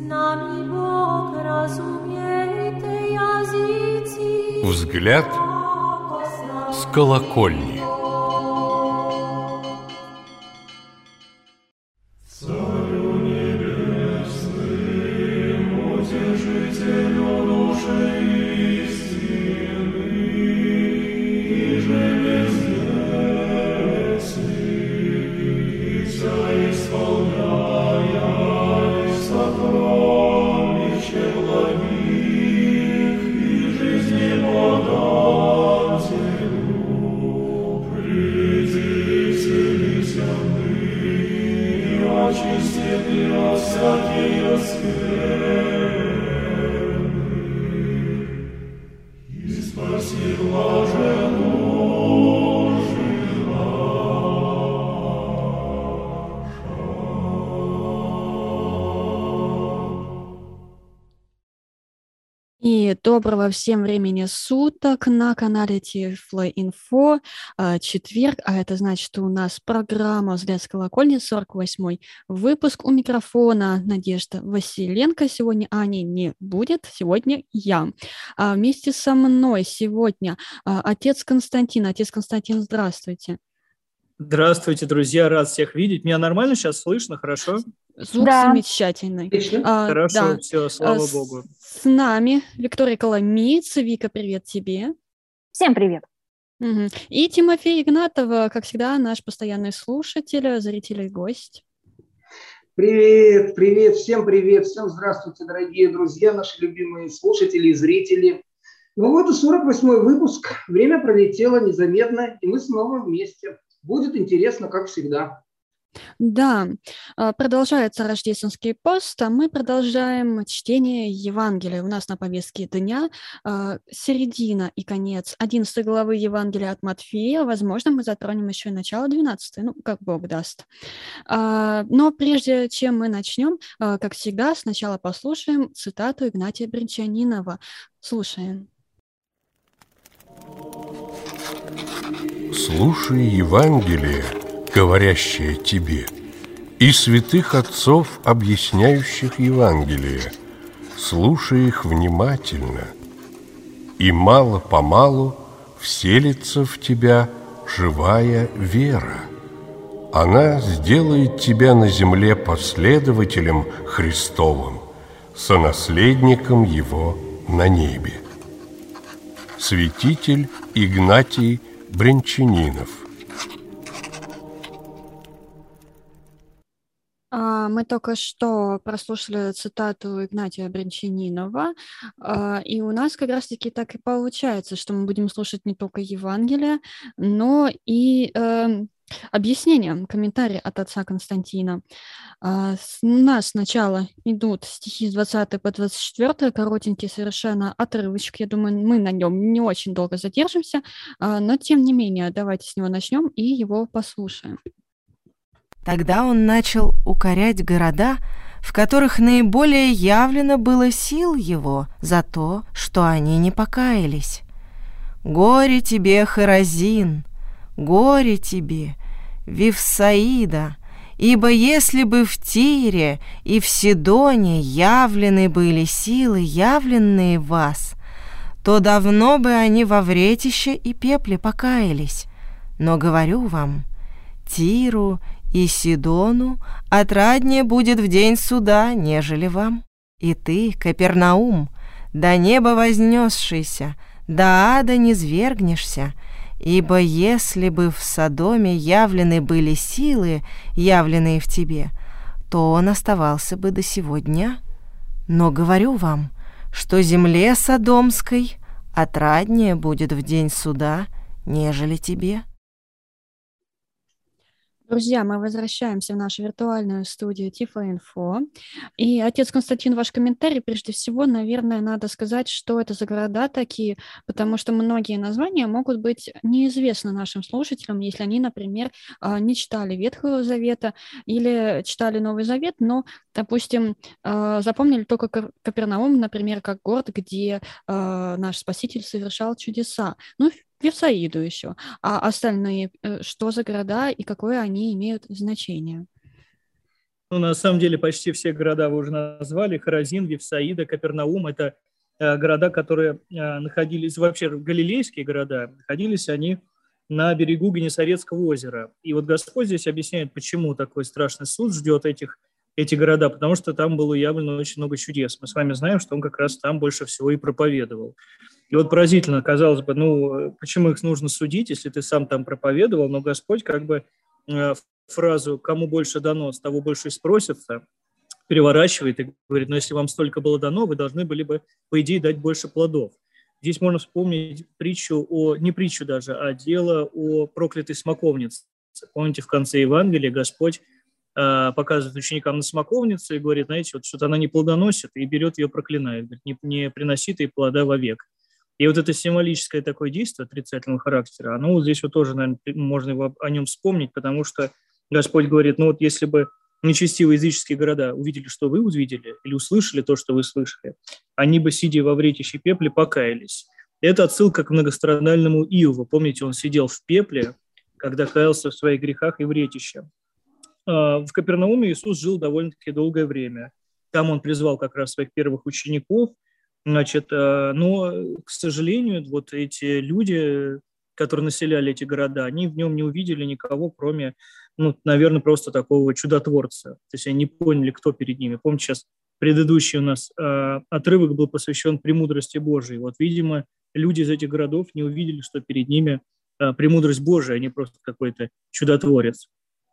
Взгляд с колокольни. И доброго всем времени суток на канале Тифлоинфо. Четверг, а это значит, что у нас программа «Взгляд с колокольни», 48-й выпуск. У микрофона Надежда Василенко. Сегодня Ани не будет, сегодня я. Вместе со мной сегодня отец Константин. Отец Константин, здравствуйте. Здравствуйте, друзья, рад всех видеть. Меня нормально сейчас слышно, хорошо? Звук замечательный. Хорошо, да. все, слава богу. С нами Виктория Коломиец. Вика, привет тебе. Всем привет. Угу. И Тимофей Игнатов, как всегда, наш постоянный слушатель, зритель и гость. Привет, всем здравствуйте, дорогие друзья, наши любимые слушатели и зрители. Ну вот и 48-й выпуск. Время пролетело незаметно, и мы снова вместе. Будет интересно, как всегда. Да, продолжается рождественский пост, а мы продолжаем чтение Евангелия. У нас на повестке дня середина и конец 11 главы Евангелия от Матфея. Возможно, мы затронем еще и начало 12, ну, как Бог даст. Но прежде чем мы начнем, как всегда, сначала послушаем цитату Игнатия Бринчанинова. Слушаем. Слушай Евангелие, говорящее тебе, и святых отцов, объясняющих Евангелие. Слушай их внимательно, и мало-помалу вселится в тебя живая вера. Она сделает тебя на земле последователем Христовым, сонаследником Его на небе. Святитель Игнатий Бринчанинов. Мы только что прослушали цитату Игнатия Бринчанинова, и у нас как раз-таки так и получается, что мы будем слушать не только Евангелие, но и объяснения, комментарии от отца Константина. У нас сначала идут стихи с 20 по 24, коротенький совершенно отрывочек. Я думаю, мы на нем не очень долго задержимся, но тем не менее, давайте с него начнем и его послушаем. Тогда он начал укорять города, в которых наиболее явлено было сил его за то, что они не покаялись. «Горе тебе, Хоразин! Горе тебе, Вифсаида! Ибо если бы в Тире и в Сидоне явлены были силы, явленные в вас, то давно бы они во вретище и пепле покаялись. Но говорю вам, Тиру и Сидону отраднее будет в день суда, нежели вам. И ты, Капернаум, до неба вознесшийся, до ада низвергнешься, ибо если бы в Содоме явлены были силы, явленные в тебе, то он оставался бы до сего дня. Но говорю вам, что земле Содомской отраднее будет в день суда, нежели тебе». Друзья, мы возвращаемся в нашу виртуальную студию Тифлоинфо. И, отец Константин, ваш комментарий, прежде всего, наверное, надо сказать, что это за города такие, потому что многие названия могут быть неизвестны нашим слушателям, если они, например, не читали Ветхого Завета или читали Новый Завет, но, допустим, запомнили только Капернаум, например, как город, где наш Спаситель совершал чудеса. Ну, Вифсаиду еще. А остальные, что за города и какое они имеют значение? Ну, на самом деле, почти все города вы уже назвали. Хоразин, Вифсаида, Капернаум – это города, которые находились, вообще галилейские города, находились они на берегу Генесарецкого озера. И вот Господь здесь объясняет, почему такой страшный суд ждет эти города, потому что там было явлено очень много чудес. Мы с вами знаем, что он как раз там больше всего и проповедовал. И вот поразительно, казалось бы, ну, почему их нужно судить, если ты сам там проповедовал, но Господь как бы фразу «кому больше дано, с того больше и спросится» переворачивает и говорит, ну, если вам столько было дано, вы должны были бы, по идее, дать больше плодов. Здесь можно вспомнить притчу не притчу даже, а дело о проклятой смоковнице. Помните, в конце Евангелия Господь показывает ученикам на смоковницу и говорит, знаете, вот что-то она не плодоносит, и берет ее, проклинает, говорит, не приносит ей плода вовек. И вот это символическое такое действие отрицательного характера, оно вот здесь вот тоже, наверное, можно о нем вспомнить, потому что Господь говорит, ну вот если бы нечестивые языческие города увидели, что вы увидели, или услышали то, что вы слышали, они бы, сидя во вретище пепле, покаялись. Это отсылка к многострадальному Иову. Помните, он сидел в пепле, когда каялся в своих грехах и вретище. В Капернауме Иисус жил довольно-таки долгое время. Там он призвал как раз своих первых учеников. Значит, но, к сожалению, вот эти люди, которые населяли эти города, они в нем не увидели никого, кроме, ну, наверное, просто такого чудотворца. То есть они не поняли, кто перед ними. Помните, сейчас предыдущий у нас отрывок был посвящен премудрости Божией. Вот, видимо, люди из этих городов не увидели, что перед ними премудрость Божия, а не просто какой-то чудотворец.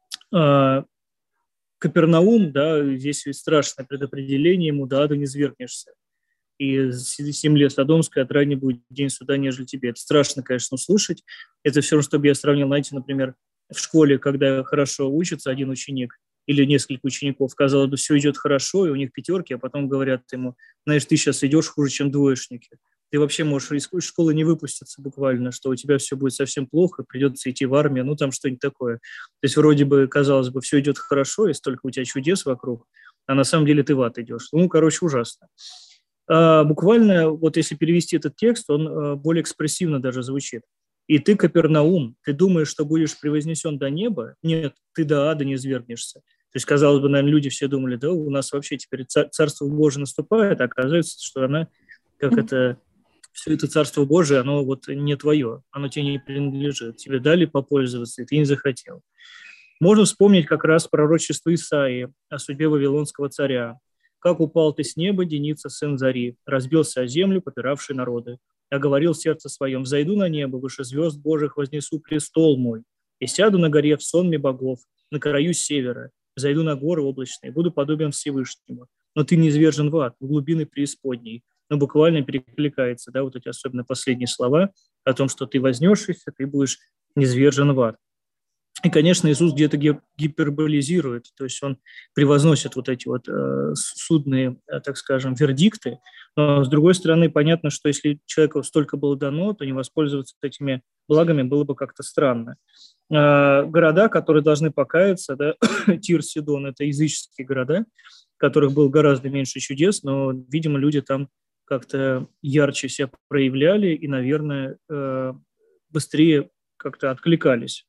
Капернаум, да, здесь страшное предопределение ему, да, ада не свергнешься. И земле Содомской отраднее будет день суда, нежели тебе. Это страшно, конечно, услышать. Это все равно, чтобы я сравнил, знаете, например, в школе, когда хорошо учится один ученик или несколько учеников, казалось бы, все идет хорошо, и у них пятерки, а потом говорят ему, знаешь, ты сейчас идешь хуже, чем двоечники. Ты вообще можешь из школы не выпуститься буквально, что у тебя все будет совсем плохо, придется идти в армию, ну там что-нибудь такое. То есть вроде бы, казалось бы, все идет хорошо, и столько у тебя чудес вокруг, а на самом деле ты в ад идешь. Ну, короче, ужасно. Буквально, вот если перевести этот текст, он более экспрессивно даже звучит. «И ты, Капернаум, ты думаешь, что будешь превознесен до неба? Нет, ты до ада не свергнешься». То есть, казалось бы, наверное, люди все думали, да, у нас вообще теперь Царство Божие наступает, а оказывается, что она, как это, все это Царство Божие, оно вот не твое, оно тебе не принадлежит. Тебе дали попользоваться, и ты не захотел. Можно вспомнить как раз пророчество Исаии о судьбе Вавилонского царя. «Как упал ты с неба, Деница, сын Зари, разбился о землю, попиравший народы. Я говорил в сердце своем, взойду на небо, выше звезд Божьих вознесу престол мой, и сяду на горе в сонме богов, на краю севера, зайду на горы облачные, буду подобен Всевышнему. Но ты не низвержен в ад, в глубины преисподней». Но буквально перекликается, да, вот эти особенно последние слова о том, что ты вознесшийся, ты будешь низвержен в ад. И, конечно, Иисус где-то гиперболизирует, то есть он превозносит вот эти вот судные, так скажем, вердикты. Но, с другой стороны, понятно, что если человеку столько было дано, то не воспользоваться этими благами было бы как-то странно. Города, которые должны покаяться, да, Тир, Сидон – это языческие города, в которых было гораздо меньше чудес, но, видимо, люди там как-то ярче себя проявляли и, наверное, быстрее как-то откликались.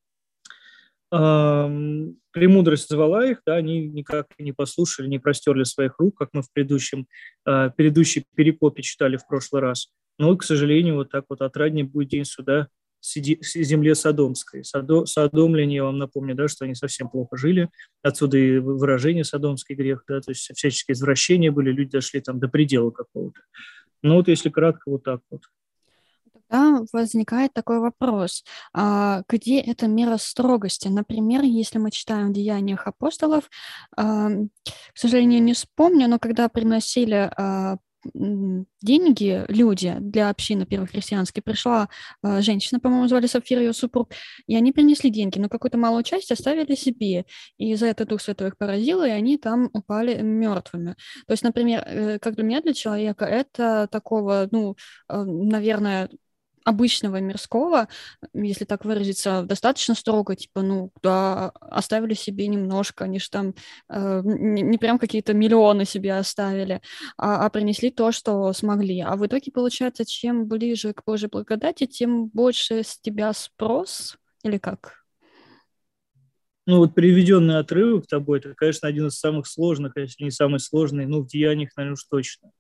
Премудрость звала их, да, они никак не послушали, не простерли своих рук, как мы в предыдущей перекопе читали в прошлый раз. Но, к сожалению, вот так вот отраднее будет день суда земле Содомской. Содомляне, я вам напомню, да, что они совсем плохо жили. Отсюда и выражение «содомский грех», да, то есть всяческие извращения были, люди дошли там до предела какого-то. Ну вот если кратко, вот так вот. Тогда возникает такой вопрос, где эта мера строгости? Например, если мы читаем в Деяниях апостолов, к сожалению, не вспомню, но когда приносили деньги люди для общины первохристианской, пришла женщина, по-моему, звали Сапфира, ее супруг, и они принесли деньги, но какую-то малую часть оставили себе, и за это Дух Святой их поразил, и они там упали мертвыми. То есть, например, как для меня, для человека, это такого, ну, наверное, обычного мирского, если так выразиться, достаточно строго, типа, ну, да, оставили себе немножко, они же там не прям какие-то миллионы себе оставили, а принесли то, что смогли. А в итоге, получается, чем ближе к Божьей благодати, тем больше с тебя спрос, или как? Ну, вот приведенный отрывок тобой, это, конечно, один из самых сложных, если не самый сложный, в деяниях, наверное, уж точно.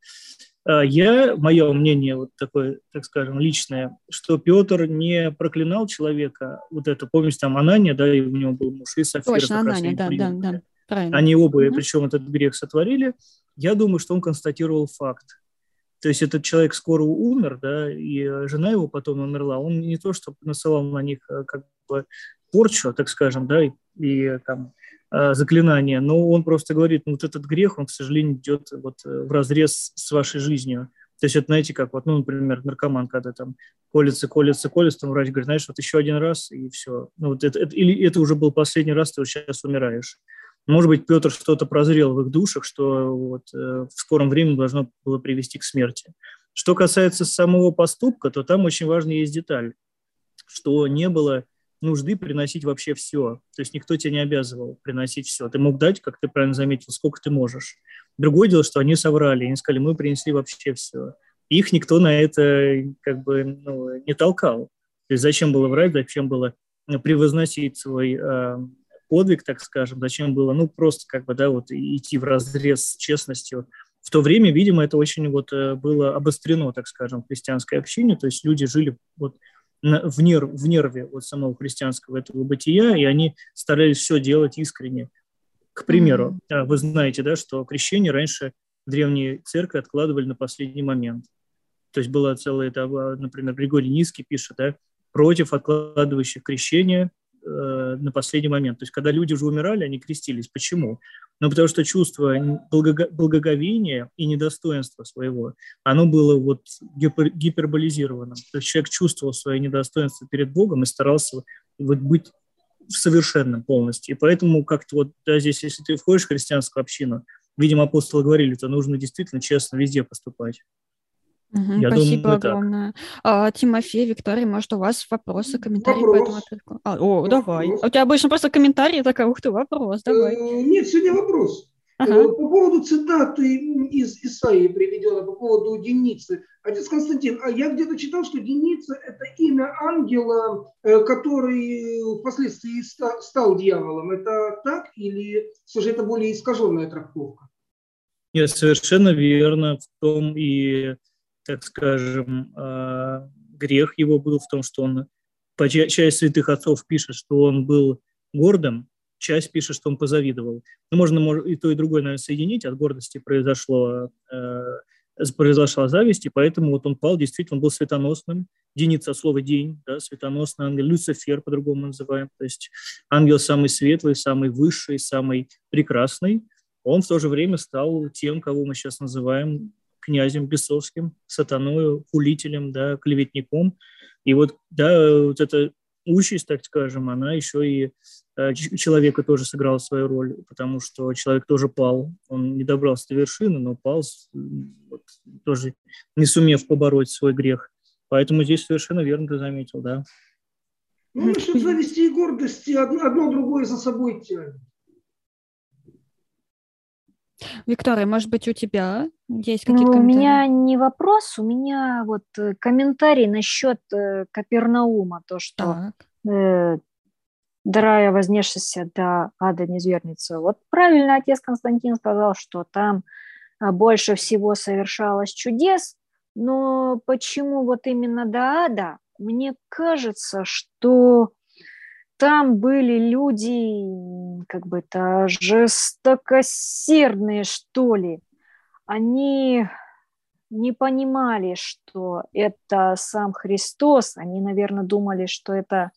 Мое мнение, вот такое, так скажем, личное, что Петр не проклинал человека, помните, там Анания, да, и у него был муж, и Сафира. Точно, Анания, да, правильно. Они оба, причем этот грех сотворили. Я думаю, что он констатировал факт. То есть этот человек скоро умер, да, и жена его потом умерла. Он не то, что насылал на них как бы порчу, так скажем, да, и там заклинание, но он просто говорит, этот грех, он, к сожалению, идет вразрез с вашей жизнью. То есть это, знаете, как например, наркоман, когда там колется, там врач говорит, знаешь, еще один раз, и все. Или это уже был последний раз, ты сейчас умираешь. Может быть, Петр что-то прозрел в их душах, что в скором времени должно было привести к смерти. Что касается самого поступка, то там очень важная есть деталь, что не было нужды приносить вообще все. То есть никто тебя не обязывал приносить все. Ты мог дать, как ты правильно заметил, сколько ты можешь. Другое дело, что они соврали. Они сказали, мы принесли вообще все. Их никто на это не толкал. То есть зачем было врать, зачем было превозносить свой подвиг, так скажем, зачем было просто идти вразрез с честностью. В то время, видимо, это очень было обострено, так скажем, в христианской общине. То есть люди жили в нерве самого христианского этого бытия, и они старались все делать искренне. К примеру, вы знаете, да, что крещение раньше в древней церкви откладывали на последний момент. То есть было целое, например, Григорий Низкий пишет, да, против откладывающих крещение на последний момент. То есть когда люди уже умирали, они крестились. Почему? Потому что чувство благоговения и недостоинства своего, оно было гиперболизировано. То есть человек чувствовал свое недостоинство перед Богом и старался быть совершенным полностью. И поэтому как-то здесь, если ты входишь в христианскую общину, видимо, апостолы говорили, то нужно действительно честно везде поступать. Спасибо огромное. Тимофей, Виктория, может, у вас вопросы, комментарии по этому отрывку? Давай. У тебя обычно просто комментарии, такая, ух ты, вопрос, давай. Нет, сегодня вопрос. По поводу цитаты из Исаии приведенной, по поводу Деницы. Отец Константин, я где-то читал, что Деница – это имя ангела, который впоследствии стал дьяволом. Это так или все же это более искаженная трактовка? Нет, совершенно верно. В том и, так скажем, грех его был в том, что он, часть святых отцов пишет, что он был гордым, часть пишет, что он позавидовал. Можно и то, и другое, наверное, соединить. От гордости произошла зависть, и поэтому он пал, действительно, он был светоносным. Деница, слово «день», да, светоносный ангел, Люцифер по-другому называем. То есть ангел самый светлый, самый высший, самый прекрасный. Он в то же время стал тем, кого мы сейчас называем князем бесовским, сатаною, хулителем, да, клеветником. И эта участь, так скажем, она еще и человека тоже сыграла свою роль, потому что человек тоже пал. Он не добрался до вершины, но пал, тоже не сумев побороть свой грех. Поэтому здесь совершенно верно ты заметил, да. Насчет зависти и гордости одно другое за собой тянет. Виктория, может быть, у тебя есть какие-то комментарии? У меня не вопрос, у меня комментарий насчет Капернаума, то, что «Дарая вознесшийся до ада не звернется». Правильно отец Константин сказал, что там больше всего совершалось чудес, но почему именно до ада? Мне кажется, что там были люди, жестокосердные, что ли. Они не понимали, что это сам Христос. Они, наверное, думали, что это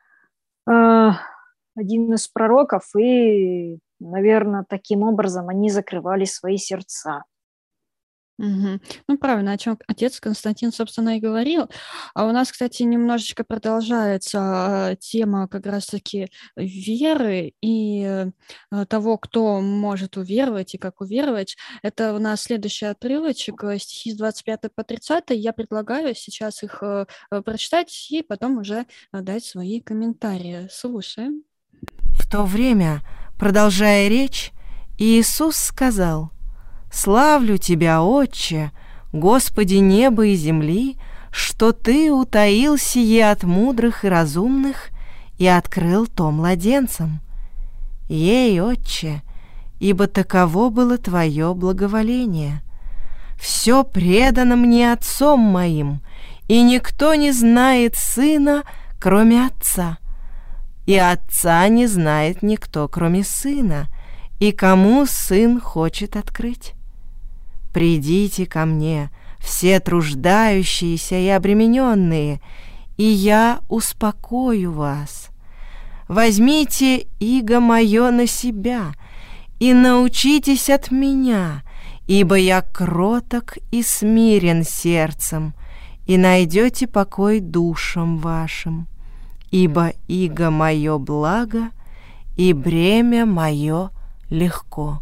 один из пророков, и, наверное, таким образом они закрывали свои сердца. Правильно, о чем отец Константин, собственно, и говорил. А у нас, кстати, немножечко продолжается тема как раз-таки веры и того, кто может уверовать и как уверовать. Это у нас следующий отрывочек, стихи с 25 по 30. Я предлагаю сейчас их прочитать и потом уже дать свои комментарии. Слушаем. В то время, продолжая речь, Иисус сказал: «Славлю Тебя, Отче, Господи неба и земли, что Ты утаил сие от мудрых и разумных и открыл то младенцам. Ей, Отче, ибо таково было Твое благоволение. Все предано мне Отцом моим, и никто не знает Сына, кроме Отца, и Отца не знает никто, кроме Сына, и кому Сын хочет открыть. Придите ко мне, все труждающиеся и обремененные, и я успокою вас. Возьмите иго мое на себя и научитесь от меня, ибо я кроток и смирен сердцем, и найдете покой душам вашим, ибо иго мое благо, и бремя мое легко».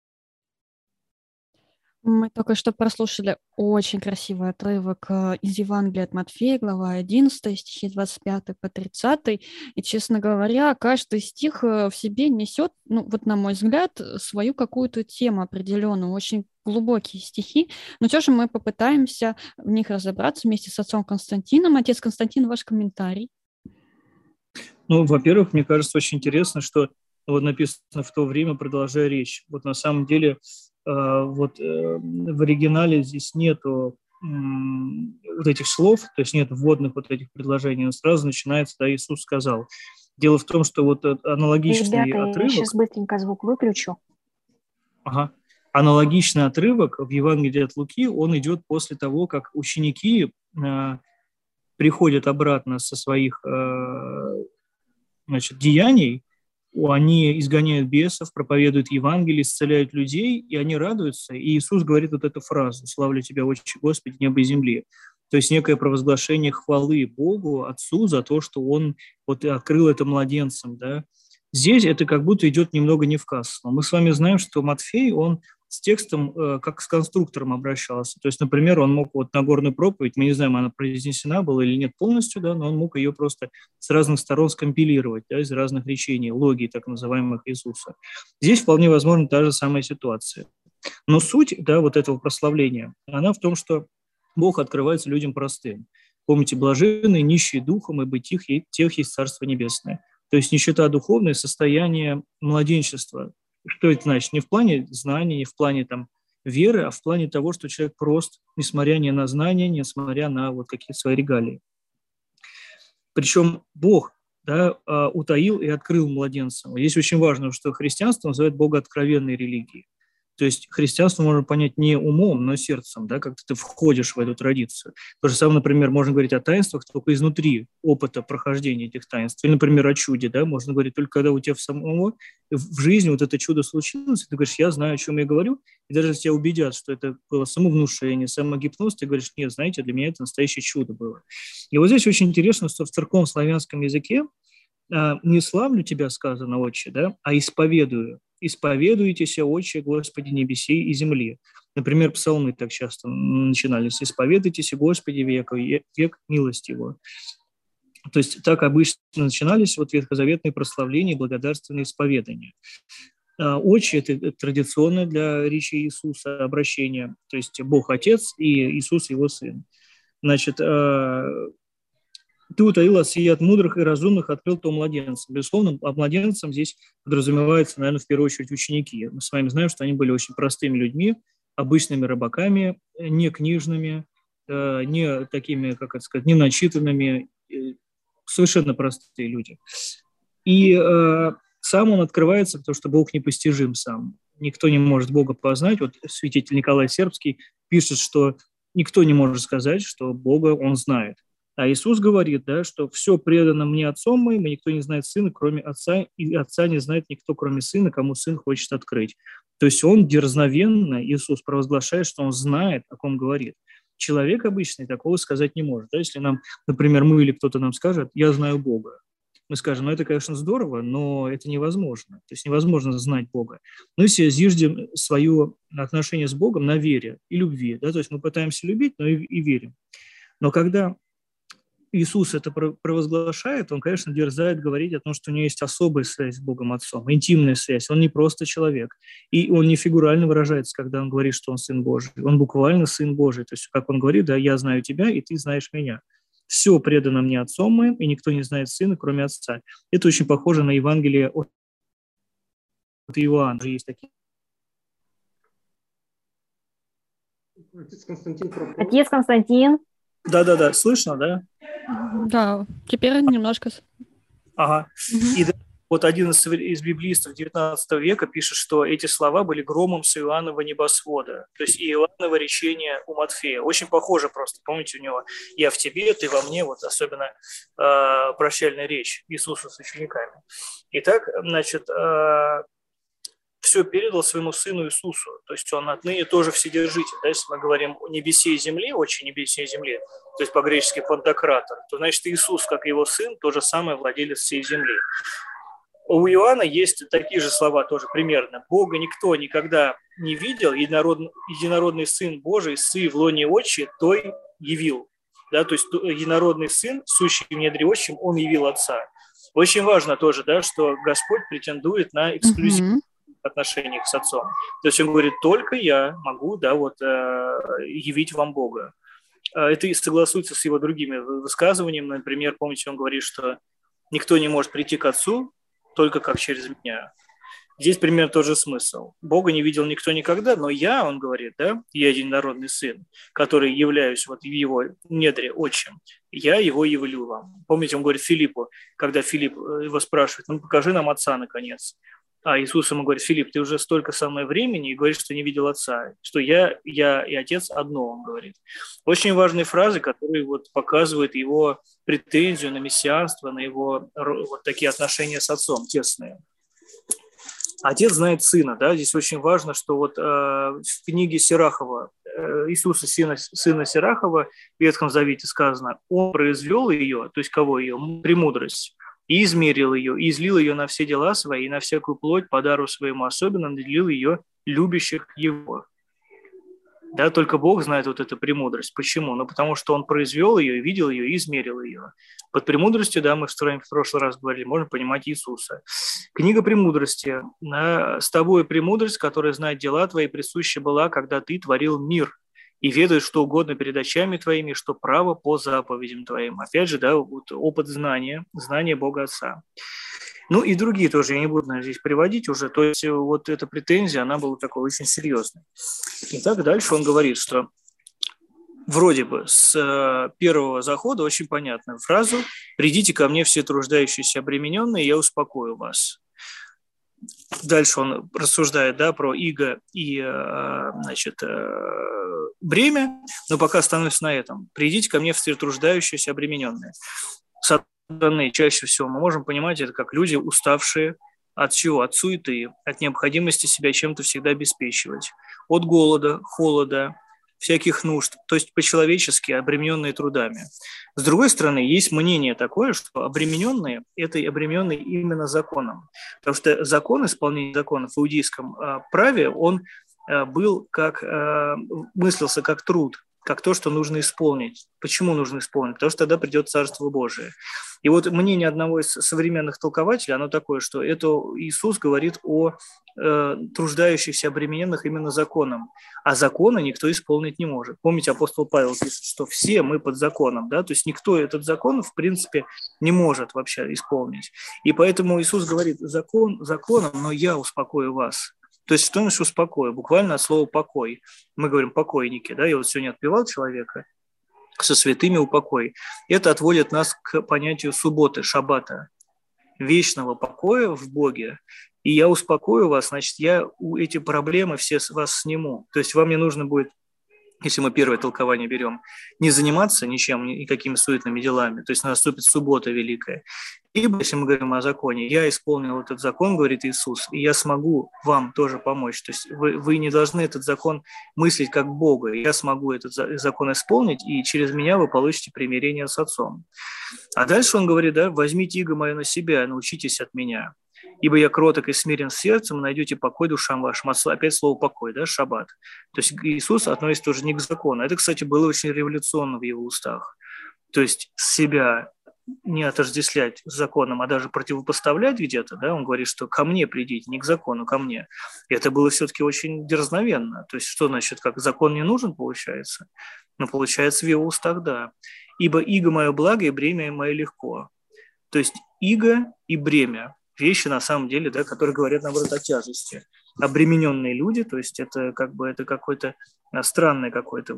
Мы только что прослушали очень красивый отрывок из Евангелия от Матфея, глава 11, стихи 25 по 30. И, честно говоря, каждый стих в себе несет, ну, вот на мой взгляд, свою какую-то тему определенную, очень глубокие стихи. Но все же мы попытаемся в них разобраться вместе с отцом Константином. Отец Константин, ваш комментарий. Ну, во-первых, мне кажется, очень интересно, что вот написано в то время, продолжая речь. Вот на самом деле в оригинале здесь нету вот этих слов, то есть нет вводных вот этих предложений, но сразу начинается, да, Иисус сказал. Дело в том, что вот аналогичный Ребята, отрывок... я сейчас быстренько звук выключу. Ага. Аналогичный отрывок в Евангелии от Луки, он идет после того, как ученики приходят обратно со своих деяний, они изгоняют бесов, проповедуют Евангелие, исцеляют людей, и они радуются. И Иисус говорит вот эту фразу: «Славлю Тебя, Отче Господи, неба и земли». То есть некое провозглашение хвалы Богу, Отцу, за то, что Он вот открыл это младенцам. Да? Здесь это как будто идет немного не в кассу. Мы с вами знаем, что Матфей, он с текстом как с конструктором обращался. То есть, например, он мог вот Нагорную проповедь, мы не знаем, она произнесена была или нет полностью, да, но он мог ее просто с разных сторон скомпилировать, да, из разных речений, логий так называемых Иисуса. Здесь вполне возможно та же самая ситуация. Но суть, да, вот этого прославления, она в том, что Бог открывается людям простым. Помните, блаженные, нищие духом, ибо тех есть Царство Небесное. То есть нищета духовное, состояние младенчества. Что это значит? Не в плане знаний, не в плане там веры, а в плане того, что человек прост, несмотря ни на знания, несмотря на вот какие-то свои регалии. Причем Бог, да, утаил и открыл младенцам. Здесь очень важно, что христианство называют богооткровенной религией. То есть христианство можно понять не умом, но сердцем, да, как ты входишь в эту традицию. То же самое, например, можно говорить о таинствах только изнутри опыта прохождения этих таинств. Или, например, о чуде, да, можно говорить только когда у тебя самого в жизни вот это чудо случилось, и ты говоришь: я знаю, о чем я говорю, и даже если тебя убедят, что это было самовнушение, самогипноз, ты говоришь: нет, знаете, для меня это настоящее чудо было. И вот здесь очень интересно, что в церковном славянском языке не славлю тебя, сказано, Отче, да, а исповедую. «Исповедуйтесь, Отче, Господи небесей и земли». Например, псалмы так часто начинались: «Исповедуйтесь, Господи, век милости Его». То есть так обычно начинались вот ветхозаветные прославления и благодарственные исповедания. «Отче» – это традиционное для речи Иисуса обращение, то есть Бог Отец и Иисус Его Сын. Значит, «Ты утаил от сии от мудрых и разумных, открыл то младенцам». Безусловно, а младенцам здесь подразумевается, наверное, в первую очередь ученики. Мы с вами знаем, что они были очень простыми людьми, обычными рыбаками, не книжными, не такими, как это сказать, не начитанными, совершенно простые люди. И сам он открывается, потому что Бог непостижим сам. Никто не может Бога познать. Вот святитель Николай Сербский пишет, что никто не может сказать, что Бога он знает. А Иисус говорит, да, что все предано мне Отцом моим, и никто не знает Сына, кроме Отца, и Отца не знает никто, кроме Сына, кому Сын хочет открыть. То есть он дерзновенно, Иисус провозглашает, что он знает, о ком говорит. Человек обычный такого сказать не может. Да? Если нам, например, мы или кто-то нам скажет: я знаю Бога, мы скажем: ну это, конечно, здорово, но это невозможно. То есть невозможно знать Бога. Но если зиждем свое отношение с Богом на вере и любви, да, то есть мы пытаемся любить, но и верим. Но когда Иисус это провозглашает, он, конечно, дерзает говорить о том, что у него есть особая связь с Богом Отцом, интимная связь. Он не просто человек. И он не фигурально выражается, когда он говорит, что он Сын Божий. Он буквально Сын Божий. То есть, как он говорит, да, я знаю тебя, и ты знаешь меня. Все предано мне Отцом моим, и никто не знает Сына, кроме Отца. Это очень похоже на Евангелие от Иоанн же есть такие. Отец Константин пропал. Отец Константин. Да, слышно, да? Да, теперь немножко... Ага. Мгм. И вот один из библистов XIX века пишет, что эти слова были громом с Иоаннова небосвода, то есть Иоанново речение у Матфея. Очень похоже просто. Помните, у него «Я в тебе, ты во мне», вот особенно прощальная речь Иисуса с учениками. Итак, значит, все передал своему сыну Иисусу, то есть он отныне тоже вседержитель. Да? Если мы говорим о небесе и земле, очень небесе и земле, то есть по-гречески пантократор, то значит Иисус, как и его сын, то же самое владелец всей земли. У Иоанна есть такие же слова тоже примерно. Бога никто никогда не видел, единородный Сын Божий, сы в лоне отчи, той явил. Да, то есть единородный Сын, сущий в недре отчим, он явил Отца. Очень важно тоже, да, что Господь претендует на эксклюзивность в отношениях с Отцом. То есть он говорит, только я могу, да, вот, явить вам Бога. Это и согласуется с его другими высказываниями. Например, помните, он говорит, что никто не может прийти к Отцу, только как через меня. Здесь примерно тот же смысл. Бога не видел никто никогда, но я, он говорит, да, я единородный сын, который являюсь вот в его недре отчим, я его явлю вам. Помните, он говорит Филиппу, когда Филипп его спрашивает, ну покажи нам Отца наконец. А Иисус ему говорит, Филипп, ты уже столько со мной времени и говоришь, что не видел Отца, что я и Отец одно, он говорит. Очень важные фразы, которые вот показывают его претензию на мессианство, на его вот такие отношения с Отцом тесные. Отец знает Сына, да, здесь очень важно, что вот в книге Сирахова, Иисуса, сына Сирахова, в Ветхом Завете сказано, он произвел ее, то есть кого ее? Премудрость. И измерил ее, и излил ее на все дела свои, и на всякую плоть по дару своему особенно наделил ее любящих его. Да, только Бог знает вот эту премудрость. Почему? Ну, потому что Он произвел ее, видел ее и измерил ее. Под премудростью, да, мы в прошлый раз говорили, можно понимать Иисуса. Книга «Премудрости». «С тобой премудрость, которая знает дела твои, присуща была, когда ты творил мир, и ведает что угодно перед очами твоими, что право по заповедям твоим». Опять же, да, вот опыт знания Бога Отца. Ну и другие тоже, я не буду, наверное, здесь приводить уже. То есть вот эта претензия, она была такой очень серьезной. Итак, дальше он говорит, что вроде бы с первого захода очень понятную фразу «Придите ко мне все труждающиеся обремененные, я успокою вас». Дальше он рассуждает, да, про иго и, значит, бремя, но пока остановимся на этом. «Придите ко мне все труждающиеся обремененные». С одной стороны, чаще всего мы можем понимать это как люди, уставшие от чего? От суеты, от необходимости себя чем-то всегда обеспечивать, от голода, холода, всяких нужд, то есть по-человечески обремененные трудами. С другой стороны, есть мнение такое, что обремененные – это обремененные именно законом. Потому что закон, исполнение законов в иудейском праве, он был как, мыслился как труд, как то, что нужно исполнить. Почему нужно исполнить? Потому что тогда придет Царство Божие. И вот мнение одного из современных толкователей, оно такое, что это Иисус говорит о труждающихся обремененных именно законом, а закона никто исполнить не может. Помните, апостол Павел пишет, что все мы под законом, да, то есть никто этот закон, в принципе, не может вообще исполнить. И поэтому Иисус говорит, закон законом, но я успокою вас. То есть что значит успокою? Буквально от слова покой. Мы говорим покойники, да, я вот сегодня отпевал человека, со святыми упокой. Это отводит нас к понятию субботы, шаббата, вечного покоя в Боге. И я успокою вас, значит, я эти проблемы все с вас сниму. То есть вам не нужно будет, если мы первое толкование берем, не заниматься ничем, никакими суетными делами. То есть наступит суббота великая. Либо, если мы говорим о законе, я исполнил этот закон, говорит Иисус, и я смогу вам тоже помочь. То есть вы не должны этот закон мыслить как Бога. Я смогу этот закон исполнить, и через меня вы получите примирение с Отцом. А дальше он говорит, да, возьмите иго мое на себя, научитесь от меня. Ибо я кроток и смирен сердцем, найдете покой душам вашим. Опять слово покой, да, шаббат. То есть Иисус относится тоже не к закону. Это, кстати, было очень революционно в его устах. То есть себя не отождествлять с законом, а даже противопоставлять где-то, да, он говорит, что ко мне придите, не к закону, ко мне. И это было все-таки очень дерзновенно. То есть что значит, как закон не нужен, получается? Но получается в его устах, да. Ибо иго мое благо и бремя мое легко. То есть иго и бремя. вещи, на самом деле, да, которые говорят, наоборот, о тяжести. Обремененные люди, то есть это как бы это какой-то странный какой-то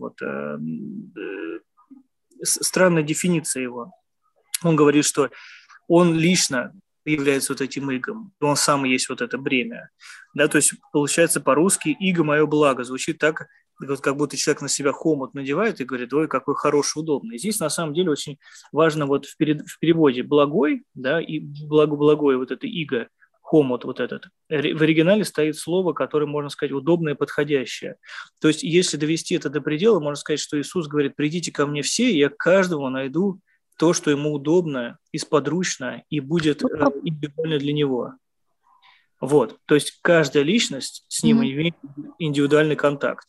странная дефиниция его. Он говорит, что он лично является вот этим игом, он сам и есть вот это бремя. Да, то есть получается по-русски «иго мое благо» звучит так, вот как будто человек на себя хомут надевает и говорит: ой, какой хороший, удобный. Здесь на самом деле очень важно вот в переводе «благой», да, и «благое» вот это «иго», хомут вот этот. В оригинале стоит слово, которое, можно сказать, удобное, подходящее. То есть если довести это до предела, можно сказать, что Иисус говорит: придите ко мне все, и я каждому найду то, что ему удобно и сподручно, и будет индивидуально для него. Вот, то есть каждая личность с ним имеет индивидуальный контакт.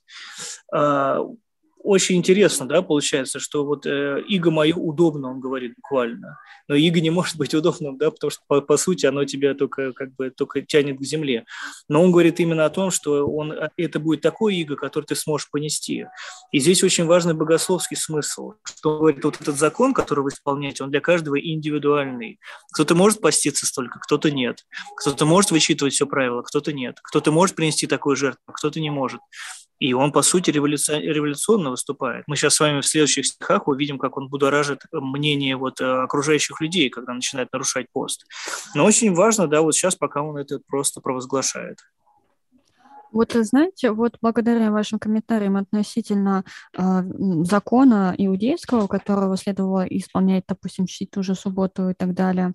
Очень интересно, да, получается, что вот иго мое удобно, он говорит буквально, но иго не может быть удобным, да, потому что по сути оно тебя только тянет к земле. Но он говорит именно о том, что это будет такое иго, которое ты сможешь понести. И здесь очень важный богословский смысл, что он говорит, вот этот закон, который вы исполняете, он для каждого индивидуальный. Кто-то может поститься столько, кто-то нет. Кто-то может вычитывать все правила, кто-то нет. Кто-то может принести такую жертву, а кто-то не может. И он, по сути, революционно выступает. Мы сейчас с вами в следующих стихах увидим, как он будоражит мнение окружающих людей, когда начинает нарушать пост. Но очень важно, да, вот сейчас, пока он это просто провозглашает. Вот, знаете, вот благодаря вашим комментариям относительно закона иудейского, которого следовало исполнять, допустим, чтить ту же субботу и так далее,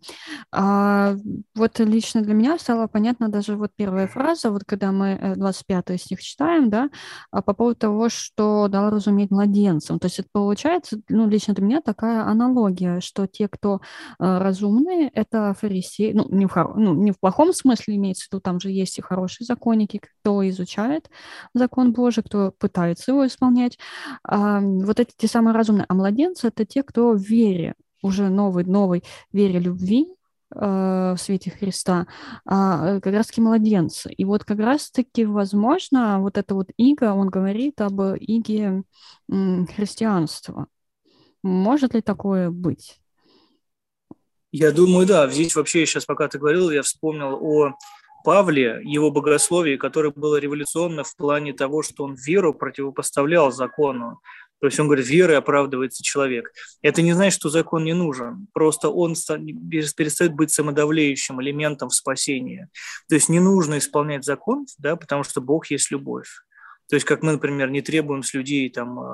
вот лично для меня стало понятно даже вот первая фраза, вот когда мы 25 стих читаем, да, по поводу того, что дал разуметь младенцам. То есть это получается, лично для меня такая аналогия, что те, кто разумные, это фарисеи, не в плохом смысле имеется в виду, там же есть и хорошие законники, кто изучает закон Божий, кто пытается его исполнять. Вот эти те самые разумные. А младенцы — это те, кто в вере, уже новой вере любви в свете Христа, как раз-таки младенцы. И вот как раз-таки, возможно, вот это вот иго, он говорит об иге христианства. Может ли такое быть? Я думаю, да. Здесь вообще, сейчас пока ты говорил, я вспомнил о Павле, его богословии, которое было революционно в плане того, что он веру противопоставлял закону. То есть он говорит, верой оправдывается человек. Это не значит, что закон не нужен. Просто он перестает быть самодавлеющим элементом в спасении. То есть не нужно исполнять закон, да, потому что Бог есть любовь. То есть, как мы, например, не требуем с людей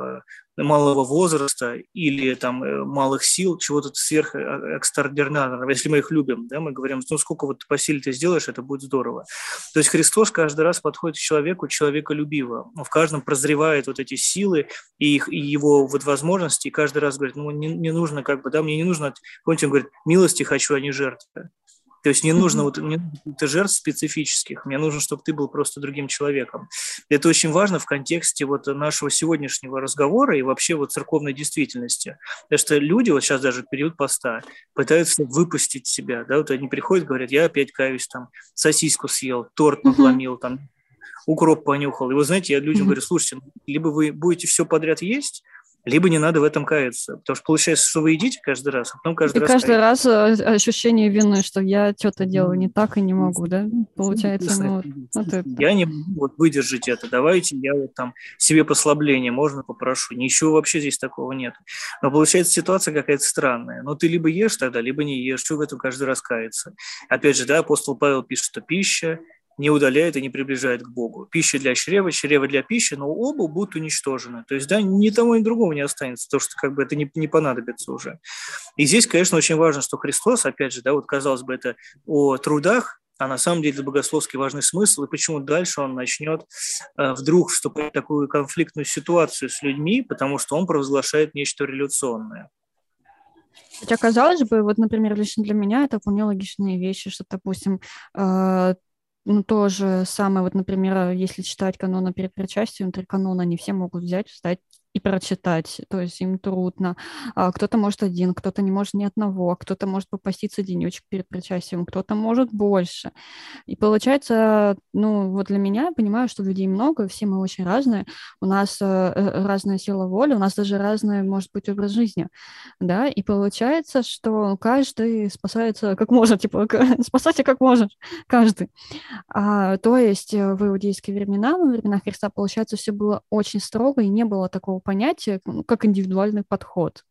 малого возраста или малых сил чего-то сверхэкстраординарного. Если мы их любим, да, мы говорим, сколько вот по силе ты сделаешь, это будет здорово. То есть Христос каждый раз подходит к человеку человеколюбиво. В каждом прозревает вот эти силы и его возможности, и каждый раз говорит, не нужно мне не нужно, помните, он говорит, милости хочу, а не жертвы. То есть не нужно жертв специфических, мне нужно, чтобы ты был просто другим человеком. Это очень важно в контексте нашего сегодняшнего разговора и вообще церковной действительности. Потому что люди сейчас даже в период поста пытаются выпустить себя. Да? Они приходят, говорят, я опять каюсь, сосиску съел, торт надломил, укроп понюхал. И вы знаете, я людям говорю, слушайте, либо вы будете все подряд есть, либо не надо в этом каяться. Потому что получается, что вы едите каждый раз, а потом каждый раз ощущение вины, что я что-то делаю не так и не могу, да? Получается, это. Я не могу выдержать это. Давайте я себе послабление можно попрошу. Ничего вообще здесь такого нет. Но получается ситуация какая-то странная. Ты либо ешь тогда, либо не ешь. Что в этом каждый раз каяться? Опять же, да, апостол Павел пишет, что пища не удаляет и не приближает к Богу. Пища для чрева, чрево для пищи, но оба будут уничтожены. То есть, да, ни того, ни другого не останется, потому что это не понадобится уже. И здесь, конечно, очень важно, что Христос, опять же, да, казалось бы, это о трудах, а на самом деле это богословский важный смысл, и почему дальше он начнет вдруг вступать в такую конфликтную ситуацию с людьми, потому что он провозглашает нечто революционное. Хотя, казалось бы, например, лично для меня это вполне логичные вещи, что, допустим, то же самое, например, если читать каноны перед причастием, 3 канона, не все могут взять, встать и прочитать, то есть им трудно. Кто-то может один, кто-то не может ни одного, кто-то может попаститься денечек перед причастием, кто-то может больше. И получается, вот для меня, я понимаю, что людей много, все мы очень разные, у нас разная сила воли, у нас даже разный, может быть, образ жизни, да, и получается, что каждый спасается как может, спасайся как можешь, каждый. То есть в иудейские времена, во времена Христа, получается, все было очень строго, и не было такого понятия, как индивидуальный подход.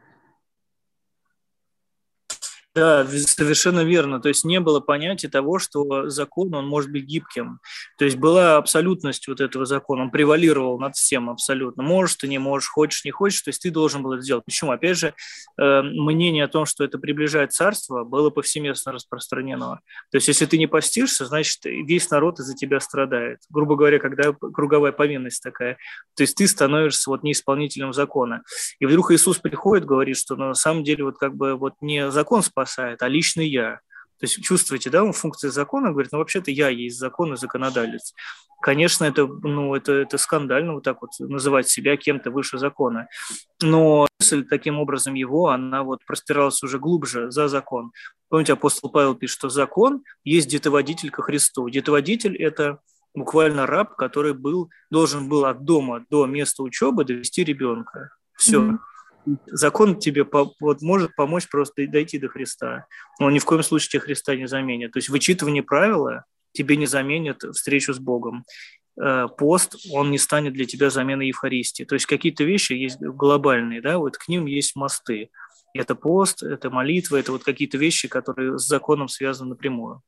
Да, совершенно верно. То есть не было понятия того, что закон, он может быть гибким. То есть была абсолютность вот этого закона, он превалировал над всем абсолютно. Можешь ты, не можешь, хочешь, не хочешь, то есть ты должен был это сделать. Почему? Опять же, мнение о том, что это приближает царство, было повсеместно распространено. То есть если ты не постишься, значит, весь народ из-за тебя страдает. Грубо говоря, когда круговая повинность такая. То есть ты становишься вот неисполнителем закона. И вдруг Иисус приходит, говорит, что на самом деле вот как бы вот не закон спасает, а лично я. То есть чувствуете, да, он функции закона говорит, вообще-то я есть закон и законодатель. Конечно, это скандально вот так вот называть себя кем-то выше закона. Но мысль таким образом его, она вот простиралась уже глубже за закон. Помните, апостол Павел пишет, что закон есть детоводитель ко Христу. Детоводитель – это буквально раб, который должен был от дома до места учебы довести ребенка. Все. Mm-hmm. Закон тебе может помочь просто дойти до Христа. Но он ни в коем случае тебе Христа не заменит. То есть вычитывание правила тебе не заменит встречу с Богом. Пост, он не станет для тебя заменой Евхаристии. То есть какие-то вещи есть глобальные, да, вот к ним есть мосты. Это пост, это молитва, это вот какие-то вещи, которые с законом связаны напрямую.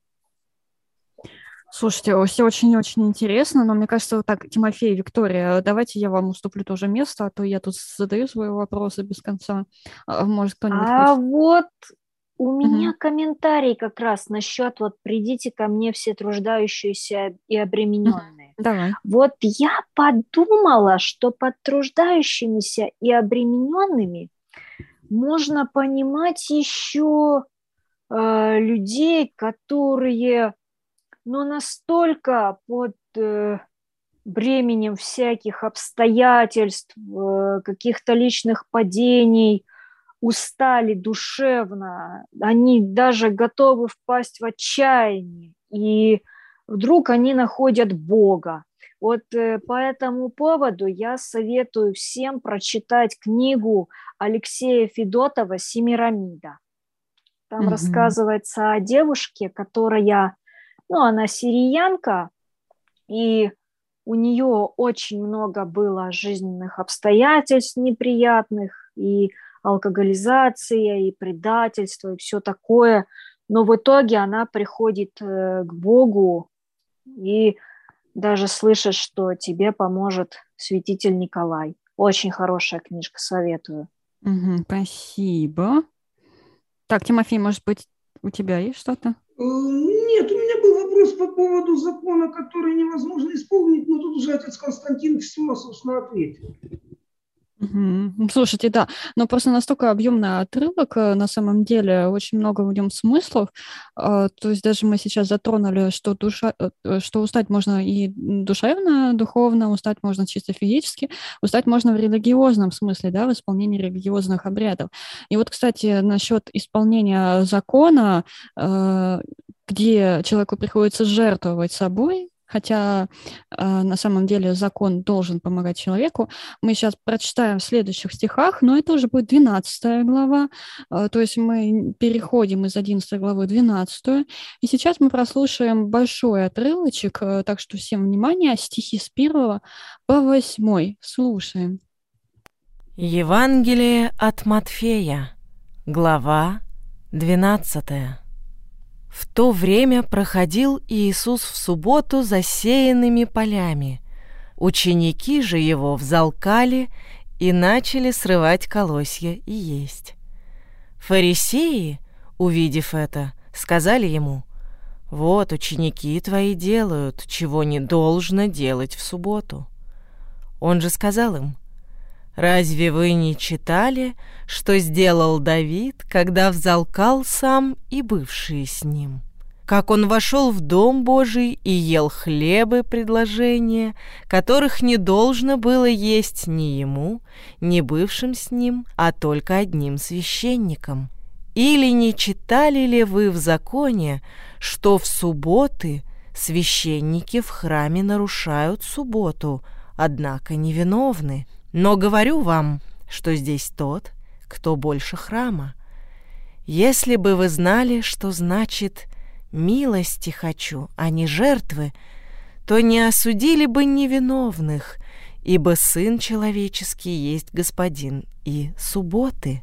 Слушайте, все очень-очень интересно, но мне кажется, вот так, Тимофей, Виктория, давайте я вам уступлю тоже место, а то я тут задаю свои вопросы без конца. Может, кто-нибудь хочет? Вот у меня комментарий как раз насчет вот «придите ко мне все труждающиеся и обремененные». Давай. Вот я подумала, что под труждающимися и обремененными можно понимать еще людей, которые... но настолько под бременем всяких обстоятельств, каких-то личных падений, устали душевно, они даже готовы впасть в отчаяние, и вдруг они находят Бога. Вот по этому поводу я советую всем прочитать книгу Алексея Федотова «Семирамида». Там рассказывается о девушке, которая... она сириянка, и у нее очень много было жизненных обстоятельств неприятных, и алкоголизация, и предательство, и все такое. Но в итоге она приходит к Богу и даже слышит, что тебе поможет святитель Николай. Очень хорошая книжка, советую. Спасибо. Так, Тимофей, может быть, у тебя есть что-то? Нет, у меня был вопрос по поводу закона, который невозможно исполнить, но тут уже отец Константин все, собственно, ответил. Слушайте, да, но просто настолько объемный отрывок, на самом деле, очень много в нем смыслов, то есть даже мы сейчас затронули, что устать можно и душевно, духовно, устать можно чисто физически, устать можно в религиозном смысле, да, в исполнении религиозных обрядов. И вот, кстати, насчет исполнения закона, где человеку приходится жертвовать собой, хотя на самом деле закон должен помогать человеку. Мы сейчас прочитаем в следующих стихах, но это уже будет 12 глава, то есть мы переходим из 11 главы в 12. И сейчас мы прослушаем большой отрывочек, так что всем внимание, стихи с 1 по 8. Слушаем. Евангелие от Матфея, глава 12. В то время проходил Иисус в субботу засеянными полями. Ученики же его взалкали и начали срывать колосья и есть. Фарисеи, увидев это, сказали ему: «Вот ученики твои делают, чего не должно делать в субботу». Он же сказал им: «Разве вы не читали, что сделал Давид, когда взалкал сам и бывшие с ним? как он вошел в Дом Божий и ел хлебы предложения, которых не должно было есть ни ему, ни бывшим с ним, а только одним священником. Или не читали ли вы в законе, что в субботы священники в храме нарушают субботу, однако невиновны? Но говорю вам, что здесь тот, кто больше храма. Если бы вы знали, что значит «милости хочу, а не жертвы», то не осудили бы невиновных, ибо Сын Человеческий есть Господин и субботы.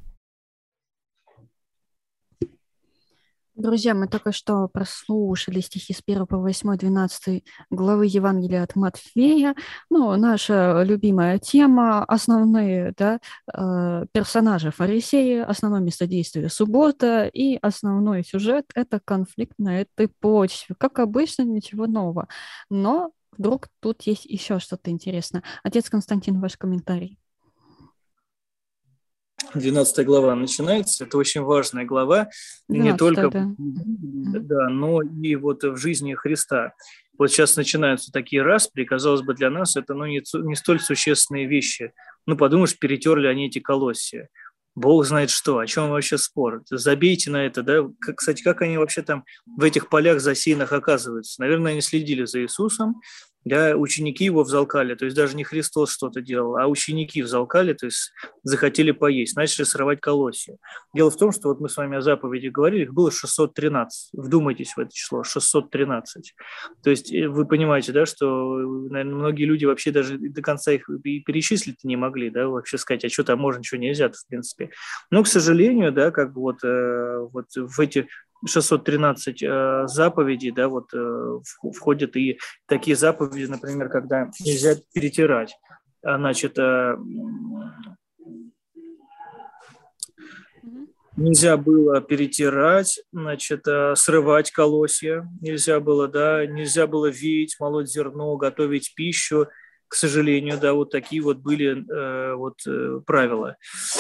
Друзья, мы только что прослушали стихи с 1 по 8, 12 главы Евангелия от Матфея. Ну, наша любимая тема, основные персонажи фарисеи, основное место действия суббота и основной сюжет – это конфликт на этой почве. Как обычно, ничего нового. Но вдруг тут есть еще что-то интересное. Отец Константин, ваш комментарий. 12 глава начинается. Это очень важная глава, не только но и вот в жизни Христа. Вот сейчас начинаются такие распри, казалось бы, для нас это не столь существенные вещи. Ну, подумаешь, перетерли они эти колосья. Бог знает что, о чем вообще спор. Забейте на это, да. Кстати, как они вообще там в этих полях засеянных оказываются? Наверное, они следили за Иисусом, да, ученики его взалкали, то есть даже не Христос что-то делал, а ученики взалкали, то есть захотели поесть, начали срывать колосья. Дело в том, что вот мы с вами о заповеди говорили, их было 613, вдумайтесь в это число, 613. То есть вы понимаете, да, что, наверное, многие люди вообще даже до конца их и перечислить не могли, да, вообще сказать, а что там можно, что нельзя, в принципе. Но, к сожалению, да, как бы вот в эти 613 заповедей, да, вот входят и такие заповеди, например, когда нельзя перетирать. Значит, нельзя было перетирать, значит, срывать колосья, нельзя было, да, нельзя было веять, молоть зерно, готовить пищу. К сожалению, да, вот такие вот были правила.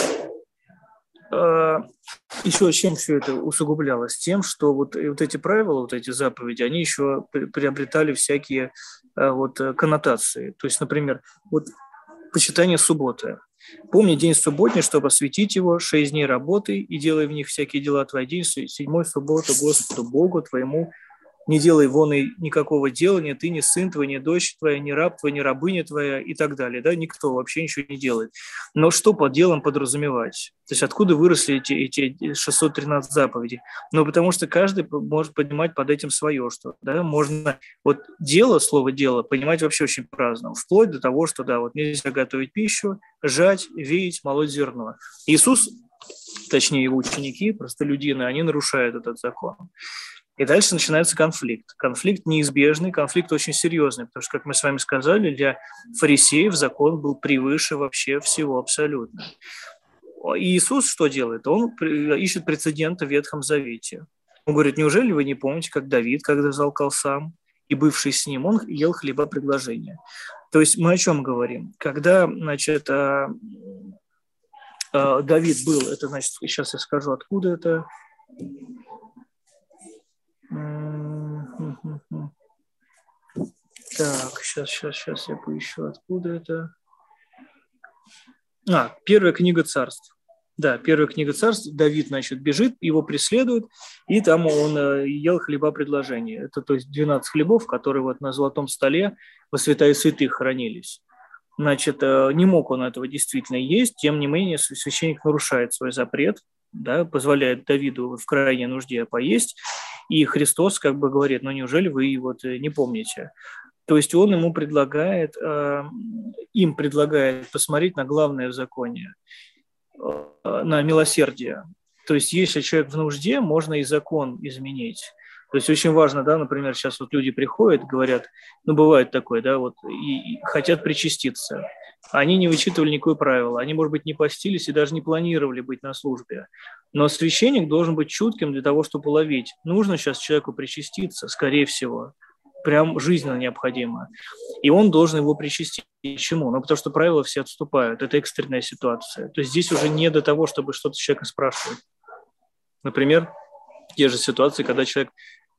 Еще чем все это усугублялось? Тем, что вот эти правила, вот эти заповеди, они еще приобретали всякие коннотации. То есть, например, вот почитание субботы. Помни день субботний, чтобы осветить его, 6 дней работы, и делай в них всякие дела твои, день 7 субботу Господу Богу твоему. Не делай вон и никакого дела, ни ты, ни сын твой, ни дочь твоя, ни раб твой, ни рабыня твоя и так далее. Да? Никто вообще ничего не делает. Но что под делом подразумевать? То есть откуда выросли эти 613 заповедей? Ну, потому что каждый может понимать под этим свое что. Да? Можно вот дело, слово «дело» понимать вообще очень по-разному. Вплоть до того, что да, вот нельзя готовить пищу, жать, веять, молоть зерно. Иисус, точнее его ученики, простолюдины, они нарушают этот закон. И дальше начинается конфликт. Конфликт неизбежный, конфликт очень серьезный, потому что, как мы с вами сказали, для фарисеев закон был превыше вообще всего абсолютно. И Иисус что делает? Он ищет прецедента в Ветхом Завете. Он говорит, неужели вы не помните, как Давид, когда взалкал сам, и бывший с ним, он ел хлеба предложения. То есть мы о чем говорим? Когда, значит, Давид был, это значит, сейчас я скажу, откуда это... Так, сейчас я поищу, откуда это. Первая книга Царств. Да, первая книга Царств. Давид, значит, бежит, его преследуют, и там он ел хлеба предложения. Это, то есть, 12 хлебов, которые вот на золотом столе во святая святых хранились. Значит, не мог он этого действительно есть, тем не менее священник нарушает свой запрет, да, позволяет Давиду в крайней нужде поесть, и Христос как бы говорит, ну неужели вы вот не помните? То есть он им предлагает посмотреть на главное в законе, на милосердие. То есть если человек в нужде, можно и закон изменить. То есть очень важно, да, например, сейчас вот люди приходят, говорят, ну бывает такое, да, вот и хотят причаститься. Они не вычитывали никакое правило, они, может быть, не постились и даже не планировали быть на службе. Но священник должен быть чутким для того, чтобы уловить. Нужно сейчас человеку причаститься, скорее всего, прям жизненно необходимо. И он должен его причастить. Почему? Ну, потому что правила все отступают. Это экстренная ситуация. То есть здесь уже не до того, чтобы что-то с человека спрашивать. Например, те же ситуации, когда человек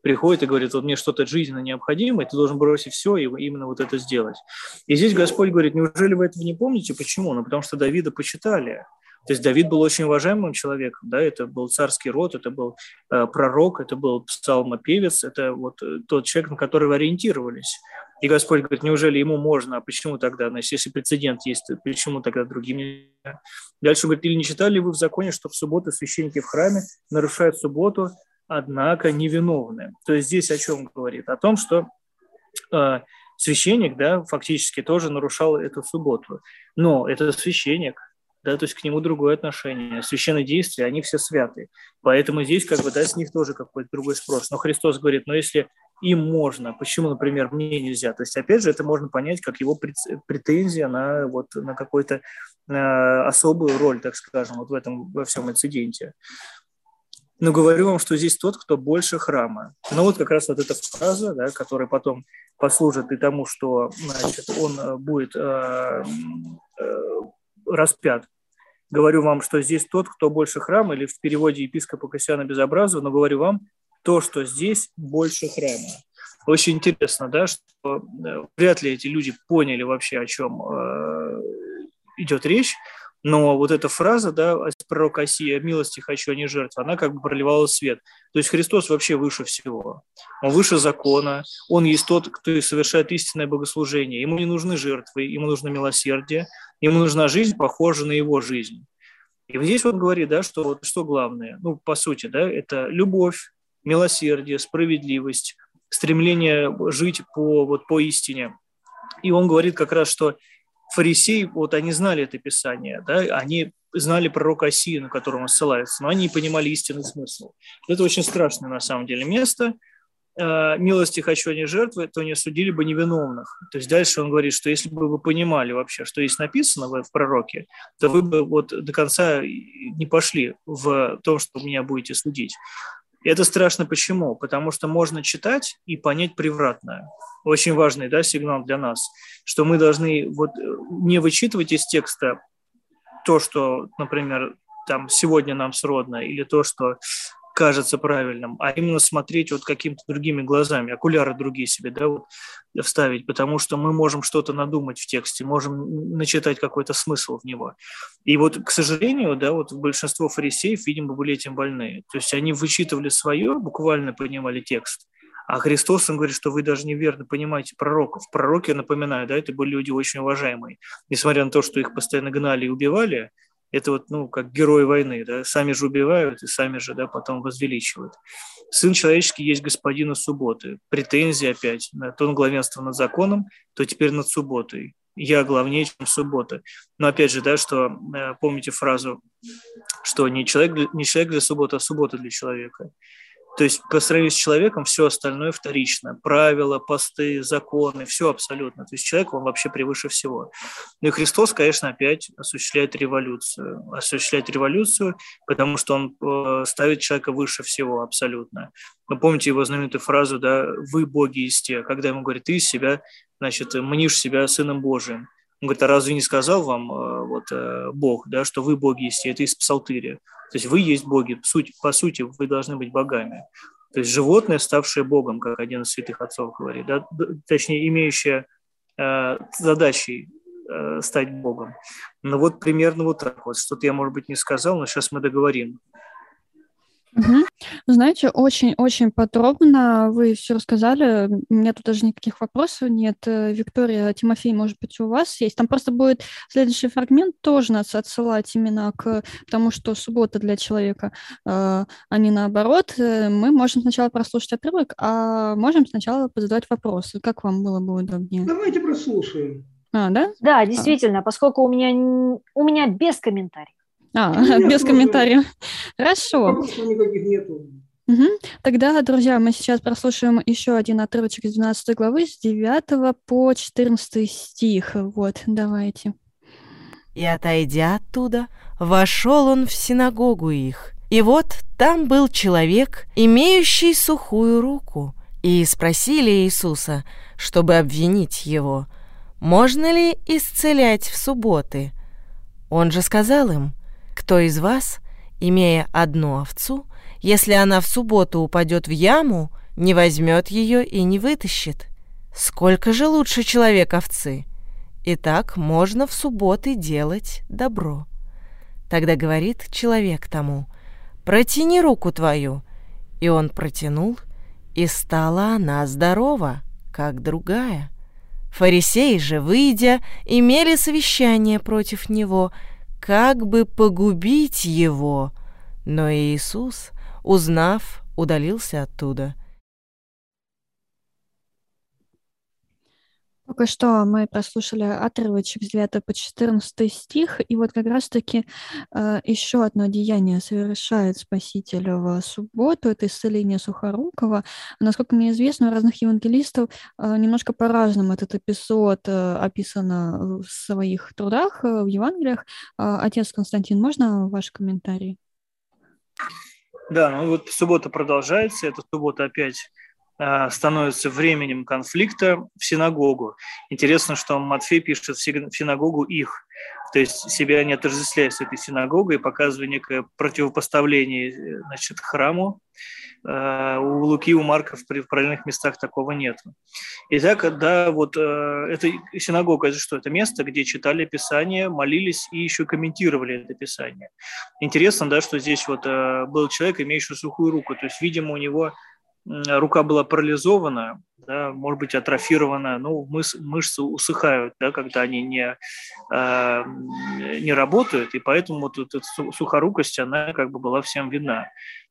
приходит и говорит, вот мне что-то жизненно необходимо, и ты должен бросить все и именно вот это сделать. И здесь Господь говорит, неужели вы этого не помните? Почему? Ну, потому что Давида почитали. То есть Давид был очень уважаемым человеком, да, это был царский род, это был пророк, это был псалмопевец, это вот тот человек, на которого ориентировались. И Господь говорит, неужели ему можно, а почему тогда, значит, если прецедент есть, то почему тогда другим нельзя? Дальше говорит, или не читали вы в законе, что в субботу священники в храме нарушают субботу, однако невиновны. То есть здесь о чем говорит? О том, что священник, да, фактически тоже нарушал эту субботу. Но это священник, да, то есть к нему другое отношение. Священные действия, они все святы. Поэтому здесь как бы, да, с них тоже какой-то другой спрос. Но Христос говорит, но если им можно, почему, например, мне нельзя? То есть, опять же, это можно понять как его претензия на, вот, на какую-то особую роль, так скажем, вот в этом, во всем инциденте. Но говорю вам, что здесь тот, кто больше храма. Ну вот как раз вот эта фраза, да, которая потом послужит и тому, что, значит, он будет распят. Говорю вам, что здесь тот, кто больше храма, или в переводе епископа Кассиана Безобразова, но говорю вам то, что здесь больше храма. Очень интересно, да, что вряд ли эти люди поняли вообще, о чем идет речь, но вот эта фраза, да, пророка Осия, милости хочу, а не жертв, она как бы проливала свет. То есть Христос вообще выше всего. Он выше закона, он есть тот, кто совершает истинное богослужение. Ему не нужны жертвы, ему нужно милосердие, ему нужна жизнь, похожая на его жизнь. И вот здесь он говорит, да, что, вот, что главное, ну, по сути, да, это любовь, милосердие, справедливость, стремление жить по истине. И он говорит как раз, что фарисеи, вот они знали это Писание, да, они знали пророка Осию, на которого он ссылается, но они не понимали истинный смысл. Это очень страшное на самом деле место. Милости хочу, а не жертвы, то не осудили бы невиновных. То есть дальше он говорит, что если бы вы понимали вообще, что есть написано в пророке, то вы бы вот до конца не пошли в том, что меня будете судить. И это страшно почему? Потому что можно читать и понять превратное. Очень важный, да, сигнал для нас, что мы должны вот не вычитывать из текста то, что, например, там сегодня нам сродно, или то, что кажется правильным, а именно смотреть вот какими-то другими глазами, окуляры другие себе, да, вот, вставить, потому что мы можем что-то надумать в тексте, можем начитать какой-то смысл в него. И вот, к сожалению, да, вот большинство фарисеев, видимо, были этим больны. То есть они вычитывали свое, буквально понимали текст, а Христос, он говорит, что вы даже неверно понимаете пророков. Пророки, напоминаю, да, это были люди очень уважаемые. Несмотря на то, что их постоянно гнали и убивали, это вот, ну, как герои войны, да, сами же убивают и сами же, да, потом возвеличивают. Сын человеческий есть господина субботы. Претензии опять, да, то он главенство над законом, то теперь над субботой. Я главнее, чем суббота. Но опять же, да, что, помните фразу, что не человек для субботы, а суббота для человека. То есть по сравнению с человеком все остальное вторично. Правила, посты, законы, все абсолютно. То есть человек, он вообще превыше всего. Ну и Христос, конечно, опять осуществляет революцию. Потому что он ставит человека выше всего абсолютно. Вы помните его знаменитую фразу, да, «Вы боги есте», когда ему говорят, ты из себя, значит, мнишь себя Сыном Божиим. Он говорит, а разве не сказал вам вот, Бог, да, что вы боги есте? Это из Псалтыря. То есть вы есть боги, по сути, вы должны быть богами. То есть животное, ставшее богом, как один из святых отцов говорит, да, точнее, имеющее задачей стать богом. Ну вот примерно вот так вот. Что-то я, может быть, не сказал, но сейчас мы договорим. Угу. Знаете, очень-очень подробно вы все рассказали. У меня тут даже никаких вопросов нет. Виктория, Тимофей, может быть, у вас есть? Там просто будет следующий фрагмент тоже нас отсылать именно к тому, что суббота для человека, а не наоборот. Мы можем сначала прослушать отрывок, а можем сначала задавать вопросы. Как вам было бы удобнее? Давайте прослушаем. Да? Да, действительно, поскольку у меня без комментариев. Без комментариев. Хорошо. Вопросов никаких нету. Угу. Тогда, друзья, мы сейчас прослушаем еще один отрывочек из 12 главы, с 9 по 14 стих. Вот, давайте. «И, отойдя оттуда, вошел он в синагогу их. И вот там был человек, имеющий сухую руку. И спросили Иисуса, чтобы обвинить его, можно ли исцелять в субботы? Он же сказал им, кто из вас, имея одну овцу, если она в субботу упадет в яму, не возьмет ее и не вытащит. Сколько же лучше человек овцы? Итак, можно в субботы делать добро. Тогда говорит человек тому: протяни руку твою. И он протянул, и стала она здорова, как другая. Фарисеи же, выйдя, имели совещание против него, как бы погубить его. Но Иисус, узнав, удалился оттуда. Только что мы прослушали отрывочек с 9 по 14 стих, и вот как раз-таки еще одно деяние совершает Спаситель в субботу, это исцеление сухорукого. Насколько мне известно, у разных евангелистов немножко по-разному этот эпизод описан в своих трудах, в Евангелиях. Отец Константин, можно ваш комментарий? Да, ну вот суббота продолжается, эта суббота опять становится временем конфликта в синагогу. Интересно, что Матфей пишет в синагогу их, то есть себя не отождествляя с этой синагогой, показывая некое противопоставление, значит, храму. У Луки, у Марка в параллельных местах такого нет. Итак, да, вот это синагога, это что? Это место, где читали Писание, молились и еще комментировали это Писание. Интересно, да, что здесь вот был человек, имеющий сухую руку, то есть, видимо, у него рука была парализована, да, может быть, атрофирована, ну, мышцы усыхают, да, когда они не работают, и поэтому вот эта сухорукость, она как бы была всем видна.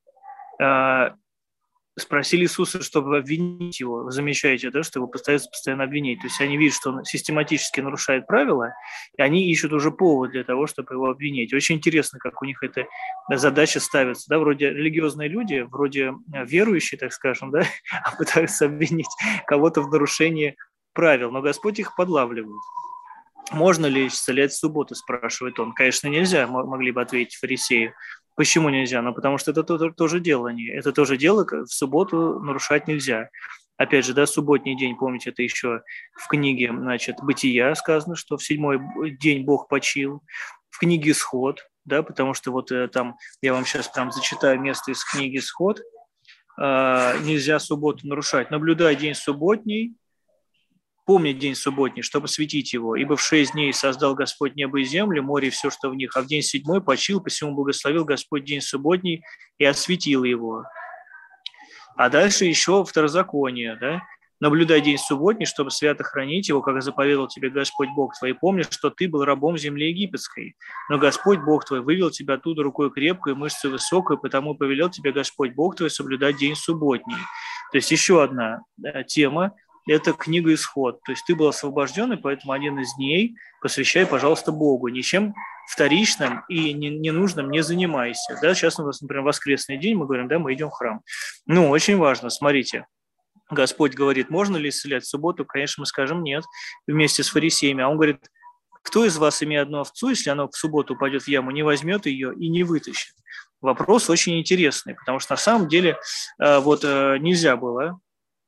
Спросили Иисуса, чтобы обвинить его. Вы замечаете, да, что его пытаются постоянно обвинить. То есть они видят, что он систематически нарушает правила, и они ищут уже повод для того, чтобы его обвинить. Очень интересно, как у них эта задача ставится. Да, вроде религиозные люди, вроде верующие, так скажем, да, пытаются обвинить кого-то в нарушении правил, но Господь их подлавливает. Можно ли исцелять в субботу, спрашивает он. Конечно, нельзя, могли бы ответить фарисеи. Почему нельзя? Ну, потому что это тоже делание. Это тоже дело, в субботу нарушать нельзя. Опять же, да, субботний день, помните, это еще в книге, значит, «Бытия» сказано, что в 7-й день Бог почил. В книге «Исход», да, потому что вот там, я вам сейчас прям зачитаю место из книги «Исход». Нельзя субботу нарушать. «Наблюдай день субботний, помни день субботний, чтобы светить его, ибо в 6 дней создал Господь небо и землю, море и все, что в них, а в день 7 почил, посему благословил Господь день субботний и осветил его». А дальше еще второзаконие, да? «Наблюдай день субботний, чтобы свято хранить его, как заповедал тебе Господь Бог твой. Помни, что ты был рабом в земле египетской, но Господь Бог твой вывел тебя оттуда рукой крепкой, мышцей высокой, потому повелел тебе Господь Бог твой соблюдать день субботний». То есть еще одна тема. Это книга «Исход». То есть ты был освобожден, и поэтому один из дней посвящай, пожалуйста, Богу. Ничем вторичным и ненужным не занимайся. Да, сейчас у нас, например, воскресный день, мы говорим, да, мы идем в храм. Ну, очень важно, смотрите. Господь говорит, можно ли исцелять в субботу? Конечно, мы скажем нет, вместе с фарисеями. А он говорит, кто из вас, имея одну овцу, если она в субботу упадет в яму, не возьмет ее и не вытащит? Вопрос очень интересный, потому что на самом деле вот нельзя было,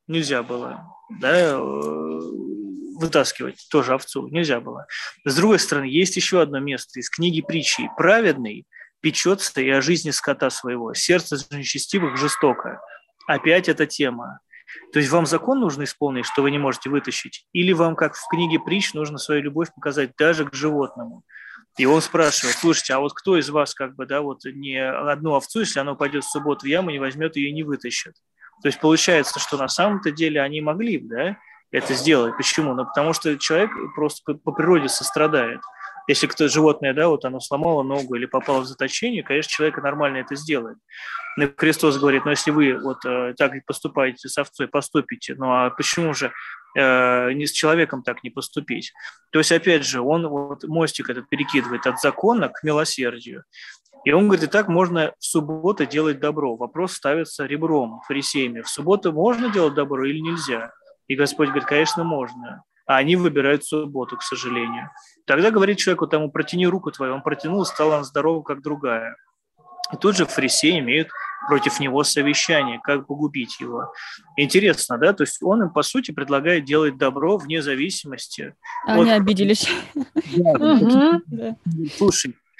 да, вытаскивать тоже овцу, нельзя было. С другой стороны, есть еще одно место из книги Притчи. «Праведный печется и о жизни скота своего, сердце нечестивых жестоко». Опять эта тема. То есть вам закон нужно исполнить, что вы не можете вытащить, или вам, как в книге Притч, нужно свою любовь показать даже к животному? И он спрашивает, слушайте, а вот кто из вас как бы, да, вот не одну овцу, если она упадет в субботу в яму, не возьмет ее и не вытащит? То есть получается, что на самом-то деле они могли бы, да, это сделать. Почему? Ну, потому что человек просто по природе сострадает. Если кто-то животное, да, вот оно сломало ногу или попало в заточение, конечно, человек нормально это сделает. Но Христос говорит, ну, если вы вот так поступаете с овцой, поступите, ну, а почему же не с человеком так не поступить? То есть, опять же, он вот мостик этот перекидывает от закона к милосердию. И он говорит, и так можно в субботу делать добро. Вопрос ставится ребром фарисеями. В субботу можно делать добро или нельзя? И Господь говорит, конечно, можно. А они выбирают субботу, к сожалению. Тогда говорит человеку тому, протяни руку твою. Он протянул, стала она здорова, как другая. И тут же фарисеи имеют против него совещание, как погубить его. Интересно, да? То есть он им, по сути, предлагает делать добро вне зависимости. Они обиделись. Слушай,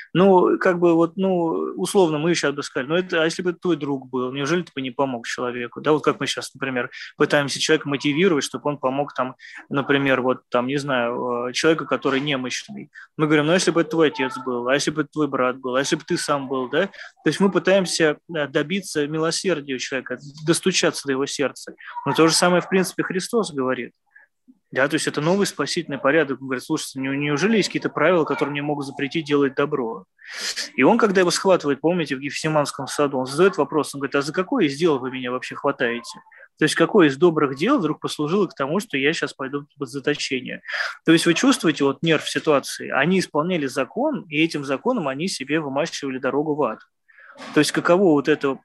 Ну, как бы вот, ну, условно, мы сейчас бы сказали, ну, это, а если бы это твой друг был, неужели ты бы не помог человеку, да, вот как мы сейчас, например, пытаемся человека мотивировать, чтобы он помог там, например, вот там, не знаю, человеку, который немощный. Мы говорим, ну, если бы это твой отец был, а если бы это твой брат был, а если бы ты сам был, да, то есть мы пытаемся добиться милосердия у человека, достучаться до его сердца. Но то же самое, в принципе, Христос говорит. Да, то есть это новый спасительный порядок. Он говорит, слушайте, неужели есть какие-то правила, которые мне могут запретить делать добро? И он, когда его схватывает, помните, в Гефсиманском саду, он задает вопрос, он говорит, а за какое из дел вы меня вообще хватаете? То есть какое из добрых дел вдруг послужило к тому, что я сейчас пойду под заточение? То есть вы чувствуете вот нерв ситуации? Они исполняли закон, и этим законом они себе вымащивали дорогу в ад. То есть каково вот это,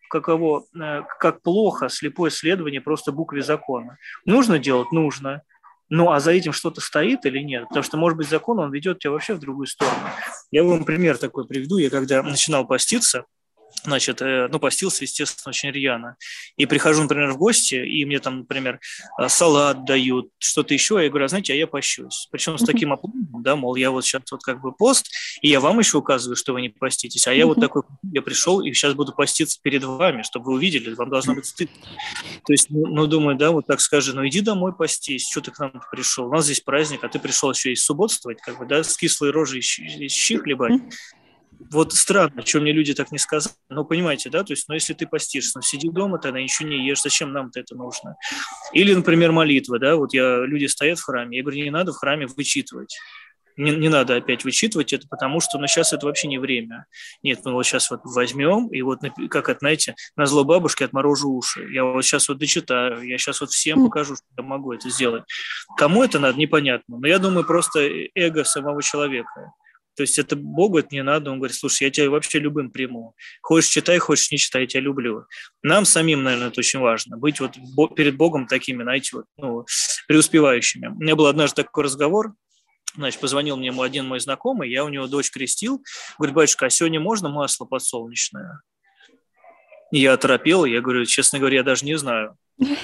как плохо слепое следование просто букве закона. Нужно делать? Нужно. Ну, а за этим что-то стоит или нет? Потому что, может быть, закон, он ведет тебя вообще в другую сторону. Я вам пример такой приведу. Я когда начинал поститься, значит, постился, естественно, очень рьяно. И прихожу, например, в гости, и мне там, например, салат дают, что-то еще, я говорю, знаете, а я пощусь. Причем с таким опломбом, да, мол, я вот сейчас вот как бы пост, и я вам еще указываю, что вы не поститесь, а я вот такой, я пришел, и сейчас буду поститься перед вами, чтобы вы увидели, вам должно быть стыдно. То есть, ну, думаю, да, вот так скажи, ну, иди домой постись, что ты к нам пришел, у нас здесь праздник, а ты пришел еще и субботствовать, как бы, да, с кислой рожей щи хлебать. Вот странно, что мне люди так не сказали. Ну, понимаете, да? То есть, ну, если ты постишься, ну, сиди дома, тогда ничего не ешь. Зачем нам-то это нужно? Или, например, молитва, да? Вот люди стоят в храме. Я говорю, не надо в храме вычитывать. Не надо опять вычитывать это, потому что, ну, сейчас это вообще не время. Нет, мы вот сейчас вот возьмем, и вот, как это, знаете, назло бабушке отморожу уши. Я вот сейчас вот дочитаю, я сейчас вот всем покажу, что я могу это сделать. Кому это надо, непонятно. Но я думаю, просто эго самого человека. То есть это Богу это не надо. Он говорит, слушай, я тебя вообще любым приму. Хочешь читай, хочешь не читай, я тебя люблю. Нам самим, наверное, это очень важно. Быть вот перед Богом такими, знаете, вот, ну, преуспевающими. У меня был однажды такой разговор. Значит, позвонил мне один мой знакомый, я у него дочь крестил. Говорит, батюшка, а сегодня можно масло подсолнечное? Я оторопел, я говорю, честно говоря, я даже не знаю.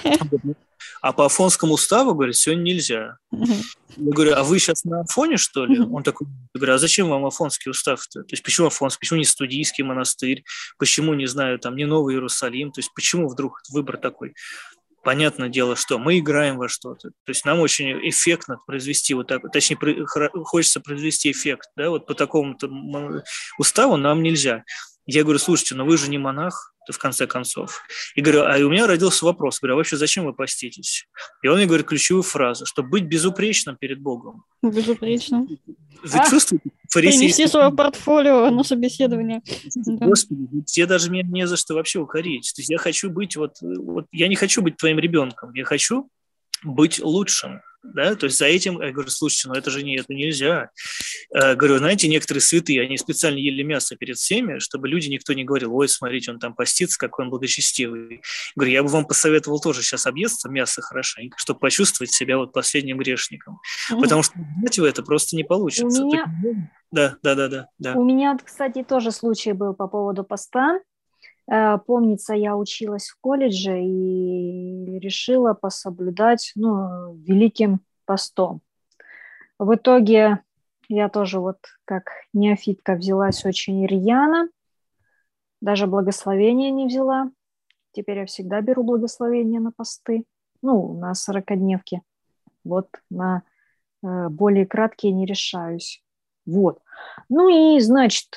А по Афонскому уставу, говорит, сегодня нельзя. Я говорю, а вы сейчас на Афоне, что ли? Он такой, я говорю, а зачем вам Афонский устав-то? То есть почему Афонский, почему не Студийский монастырь, почему, не знаю, там не Новый Иерусалим, то есть почему вдруг выбор такой? Понятное дело, что мы играем во что-то. То есть нам очень эффектно произвести вот так, точнее, хочется произвести эффект, да, вот по такому-то уставу нам нельзя. Я говорю, слушайте, но вы же не монах, в конце концов. И говорю, а у меня родился вопрос, говорю, а вообще зачем вы поститесь? И он мне говорит ключевую фразу, чтобы быть безупречным перед Богом. Безупречно. Вы чувствуете? Принести свое портфолио на собеседование. Господи, тебе даже меня не за что вообще укорить. То есть я хочу быть я не хочу быть твоим ребенком, я хочу быть лучшим. Да? То есть за этим, я говорю, слушайте, ну это нельзя. Говорю, знаете, некоторые святые, они специально ели мясо перед всеми, чтобы никто не говорил, ой, смотрите, он там постится, какой он благочестивый. Говорю, я бы вам посоветовал тоже сейчас объесться мясо хорошенько, чтобы почувствовать себя вот последним грешником. Потому что это просто не получится. Да. У меня, кстати, тоже случай был по поводу поста. Помнится, я училась в колледже и решила пособлюдать Великим постом. В итоге я тоже вот как неофитка взялась очень рьяно, даже благословения не взяла. Теперь я всегда беру благословение на посты, на 40-дневки. Вот на более краткие не решаюсь. Вот. И, значит,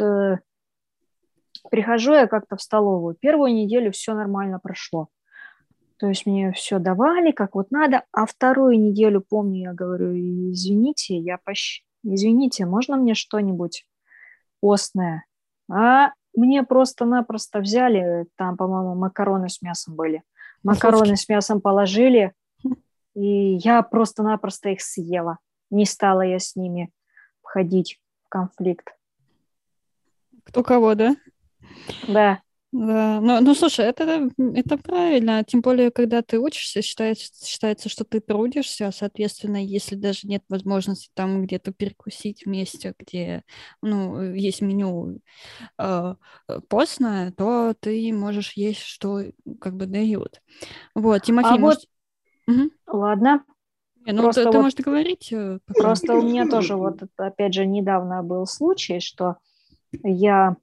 прихожу я как-то в столовую. Первую неделю все нормально прошло. То есть мне все давали, как вот надо. А вторую неделю, помню, я говорю, извините, извините, можно мне что-нибудь постное? А мне просто-напросто взяли, там, по-моему, макароны с мясом были. Макароны с мясом положили, и я просто-напросто их съела. Не стала я с ними входить в конфликт. Кто кого, да? Да. Да. Ну, слушай, это правильно. Тем более, когда ты учишься, считается, что ты трудишься, соответственно, если даже нет возможности там где-то перекусить в месте, где есть меню постное, то ты можешь есть, что как бы дают. Вот, Тимофей, может... Ладно. Просто ты можешь говорить. Просто у меня тоже опять же недавно был случай, что я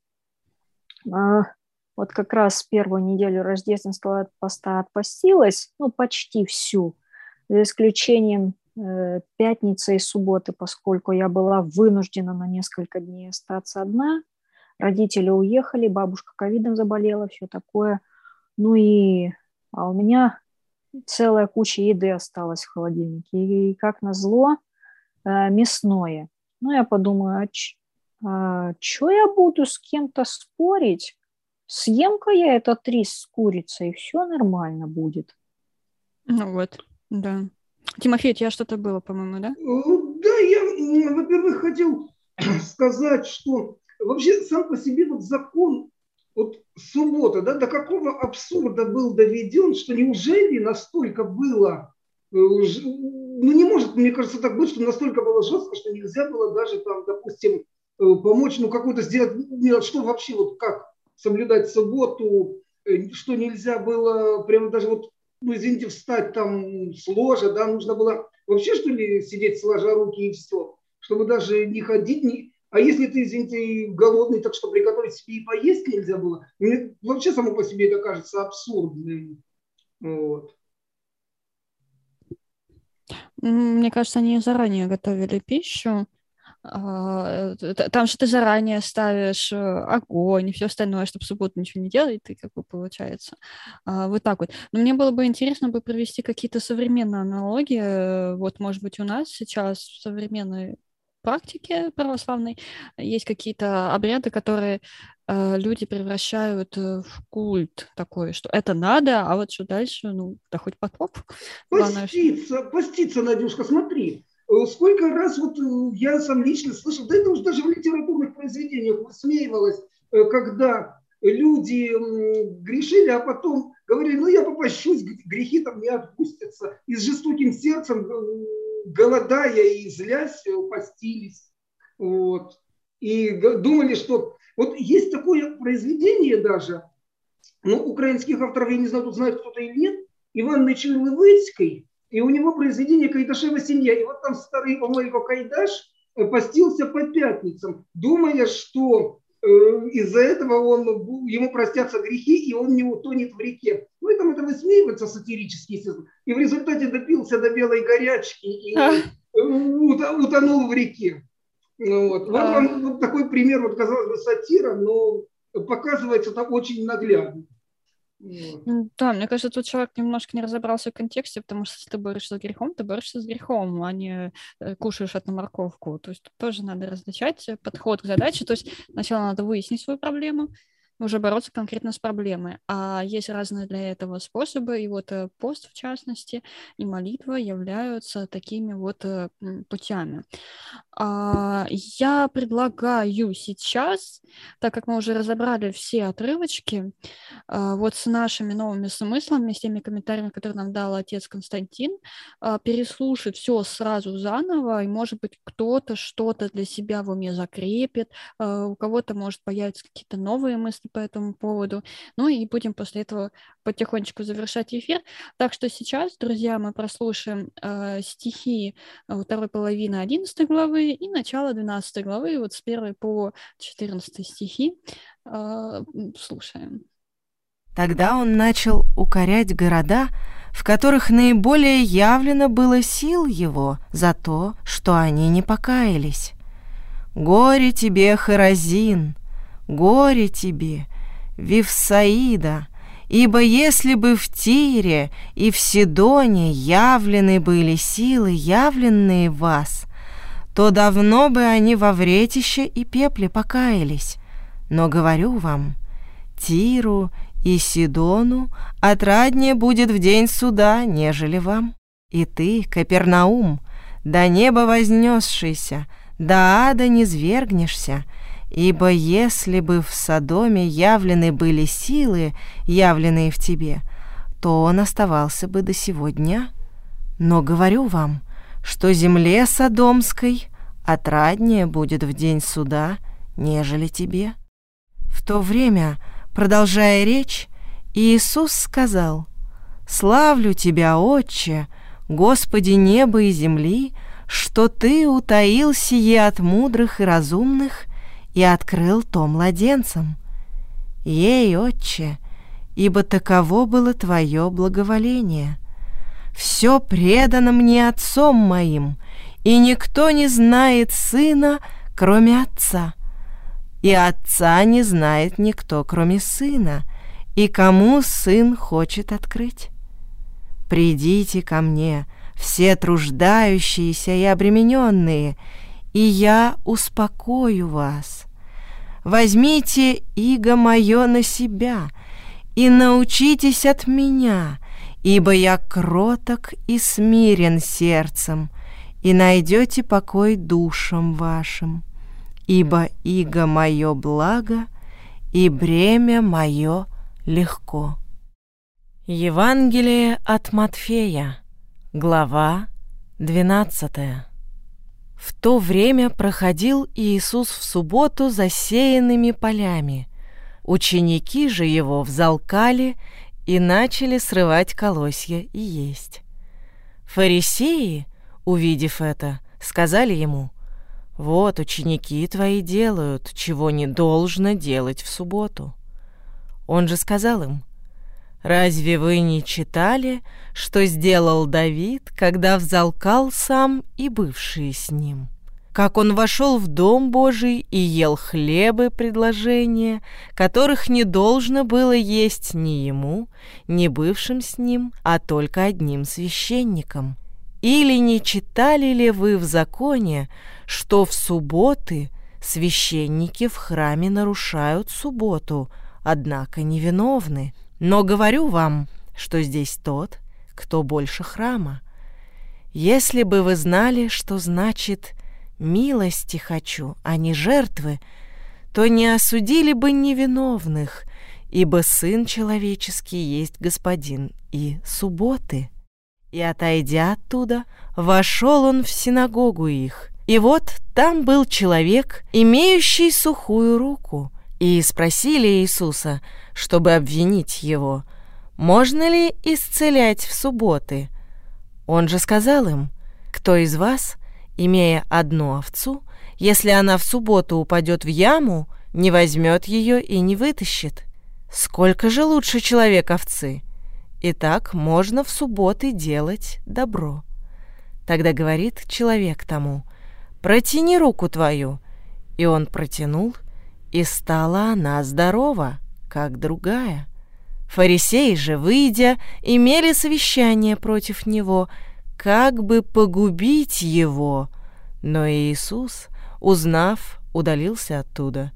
вот как раз первую неделю рождественского поста отпостилась, ну, почти всю, за исключением пятницы и субботы, поскольку я была вынуждена на несколько дней остаться одна. Родители уехали, бабушка ковидом заболела, все такое. Ну и у меня целая куча еды осталась в холодильнике. И как назло, мясное. Ну, я подумаю, что я буду с кем-то спорить? Съем-ка я этот рис с курицей, и все нормально будет. Ну вот, да. Тимофей, у тебя что-то было, по-моему, да? Да, я, во-первых, хотел сказать, что вообще сам по себе вот закон, вот суббота, да, до какого абсурда был доведен, что неужели настолько было, ну не может, мне кажется, так быть, что настолько было жестко, что нельзя было даже там, допустим, помочь, ну какую-то сделать, что вообще, вот как соблюдать субботу, что нельзя было прямо даже вот, ну извините, встать там с ложа, да, нужно было вообще что ли сидеть сложа руки и все, чтобы даже не ходить, а если ты, извините, голодный, так что приготовить себе и поесть нельзя было, мне вообще само по себе это кажется абсурдным, вот. Мне кажется, они заранее готовили пищу. Там же ты заранее ставишь огонь и все остальное, чтобы в субботу ничего не делать, и как бы получается вот так вот. Но мне было бы интересно бы провести какие-то современные аналогии. Вот, может быть, у нас сейчас в современной практике православной есть какие-то обряды, которые люди превращают в культ такой, что это надо, а вот что дальше, ну, да хоть потоп. Поститься, Надюшка, смотри. Сколько раз вот я сам лично слышал, да это уж даже в литературных произведениях высмеивалось, когда люди грешили, а потом говорили, ну я попощусь, грехи там не отпустятся. И с жестоким сердцем, голодая и злясь, постились. Вот. И думали, что... Вот есть такое произведение даже, ну, украинских авторов, я не знаю, тут знает кто-то или нет, Иван Нечуй-Левицкий, и у него произведение «Кайдашева семья». И вот там старый Омелько Кайдаш постился по пятницам, думая, что из-за этого ему простятся грехи, и он не утонет в реке. Ну и там это высмеивается сатирически, естественно. И в результате допился до белой горячки и утонул в реке. Вот. Вот такой пример, вот, казалось бы, сатира, но показывается это очень наглядно. Да, мне кажется, тут человек немножко не разобрался в контексте, потому что если ты борешься с грехом, ты борешься с грехом, а не кушаешь эту морковку. То есть тут тоже надо различать подход к задаче. То есть сначала надо выяснить свою проблему, уже бороться конкретно с проблемой. А есть разные для этого способы, и вот пост, в частности, и молитва являются такими вот путями. Я предлагаю сейчас, так как мы уже разобрали все отрывочки, вот с нашими новыми смыслами, с теми комментариями, которые нам дал отец Константин, переслушать все сразу заново, и, может быть, кто-то что-то для себя в уме закрепит, у кого-то, может, появятся какие-то новые мысли по этому поводу. Ну и будем после этого потихонечку завершать эфир. Так что сейчас, друзья, мы прослушаем стихи второй половины 11 главы и начало 12 главы, вот с 1 по 14 стихи. Слушаем. Тогда он начал укорять города, в которых наиболее явлено было сил его за то, что они не покаялись. «Горе тебе, Хоразин! Горе тебе, Вифсаида! Ибо если бы в Тире и в Сидоне явлены были силы, явленные в вас, то давно бы они во вретище и пепле покаялись. Но говорю вам, Тиру и Сидону отраднее будет в день суда, нежели вам. И ты, Капернаум, до неба вознесшийся, до ада низвергнешься, ибо если бы в Содоме явлены были силы, явленные в тебе, то он оставался бы до сего дня. Но говорю вам, что земле Содомской отраднее будет в день суда, нежели тебе». В то время, продолжая речь, Иисус сказал: «Славлю Тебя, Отче, Господи неба и земли, что Ты утаил сие от мудрых и разумных и открыл то младенцам. Ей, Отче, ибо таково было Твое благоволение. Все предано мне Отцом моим, и никто не знает Сына, кроме Отца, и Отца не знает никто, кроме Сына, и кому Сын хочет открыть. Придите ко мне, все труждающиеся и обремененные, и я успокою вас. Возьмите иго мое на себя и научитесь от меня, ибо я кроток и смирен сердцем, и найдете покой душам вашим, ибо иго мое благо, и бремя мое легко». Евангелие от Матфея, глава 12. В то время проходил Иисус в субботу засеянными полями. Ученики же его взалкали и начали срывать колосья и есть. Фарисеи, увидев это, сказали ему: «Вот ученики твои делают, чего не должно делать в субботу». Он же сказал им: «Разве вы не читали, что сделал Давид, когда взалкал сам и бывшие с ним? Как он вошел в Дом Божий и ел хлебы предложения, которых не должно было есть ни ему, ни бывшим с ним, а только одним священникам? Или не читали ли вы в законе, что в субботы священники в храме нарушают субботу, однако невиновны? Но говорю вам, что здесь тот, кто больше храма. Если бы вы знали, что значит «милости хочу, а не жертвы», то не осудили бы невиновных, ибо Сын Человеческий есть Господин и субботы». И, отойдя оттуда, вошел он в синагогу их. И вот там был человек, имеющий сухую руку, и спросили Иисуса, чтобы обвинить его: «Можно ли исцелять в субботы?» Он же сказал им: «Кто из вас, имея одну овцу, если она в субботу упадет в яму, не возьмет ее и не вытащит? Сколько же лучше человек овцы? Итак, можно в субботы делать добро». Тогда говорит человек тому: «Протяни руку твою». И он протянул, и стала она здорова, как другая. Фарисеи же, выйдя, имели совещание против него, как бы погубить его. Но Иисус, узнав, удалился оттуда.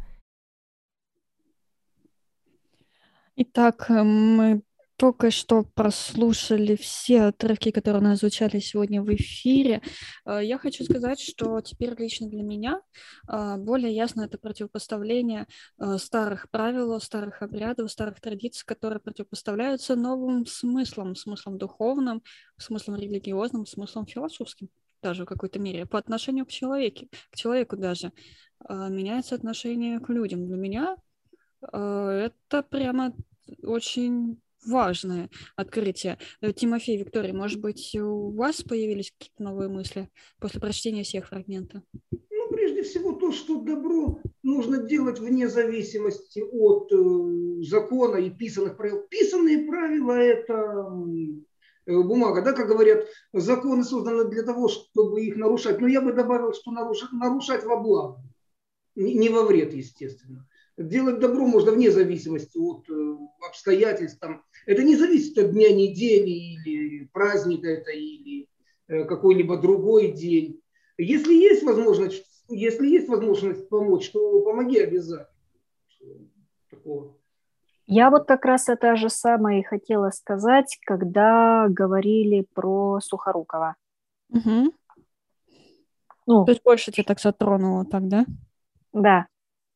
Итак, мы только что прослушали все отрывки, которые у нас звучали сегодня в эфире. Я хочу сказать, что теперь лично для меня более ясно это противопоставление старых правил, старых обрядов, старых традиций, которые противопоставляются новым смыслам, смыслом духовным, смыслом религиозным, смыслом философским даже в какой-то мере, по отношению к человеку даже. Меняется отношение к людям. Для меня это прямо очень важное открытие. Тимофей, Виктория, может быть, у вас появились какие-то новые мысли после прочтения всех фрагментов? Ну, прежде всего, то, что добро нужно делать вне зависимости от закона и писанных правил. Писанные правила – это бумага, да, как говорят, законы созданы для того, чтобы их нарушать. Но я бы добавил, что нарушать во благо, не во вред, естественно. Делать добро можно вне зависимости от обстоятельств. Там. Это не зависит от дня недели или праздника это, или какой-либо другой день. Если есть возможность помочь, то помоги обязательно. Такого. Я вот как раз это же самое и хотела сказать, когда говорили про Сухорукова. Угу. То есть больше тебя так затронуло так, да? Да.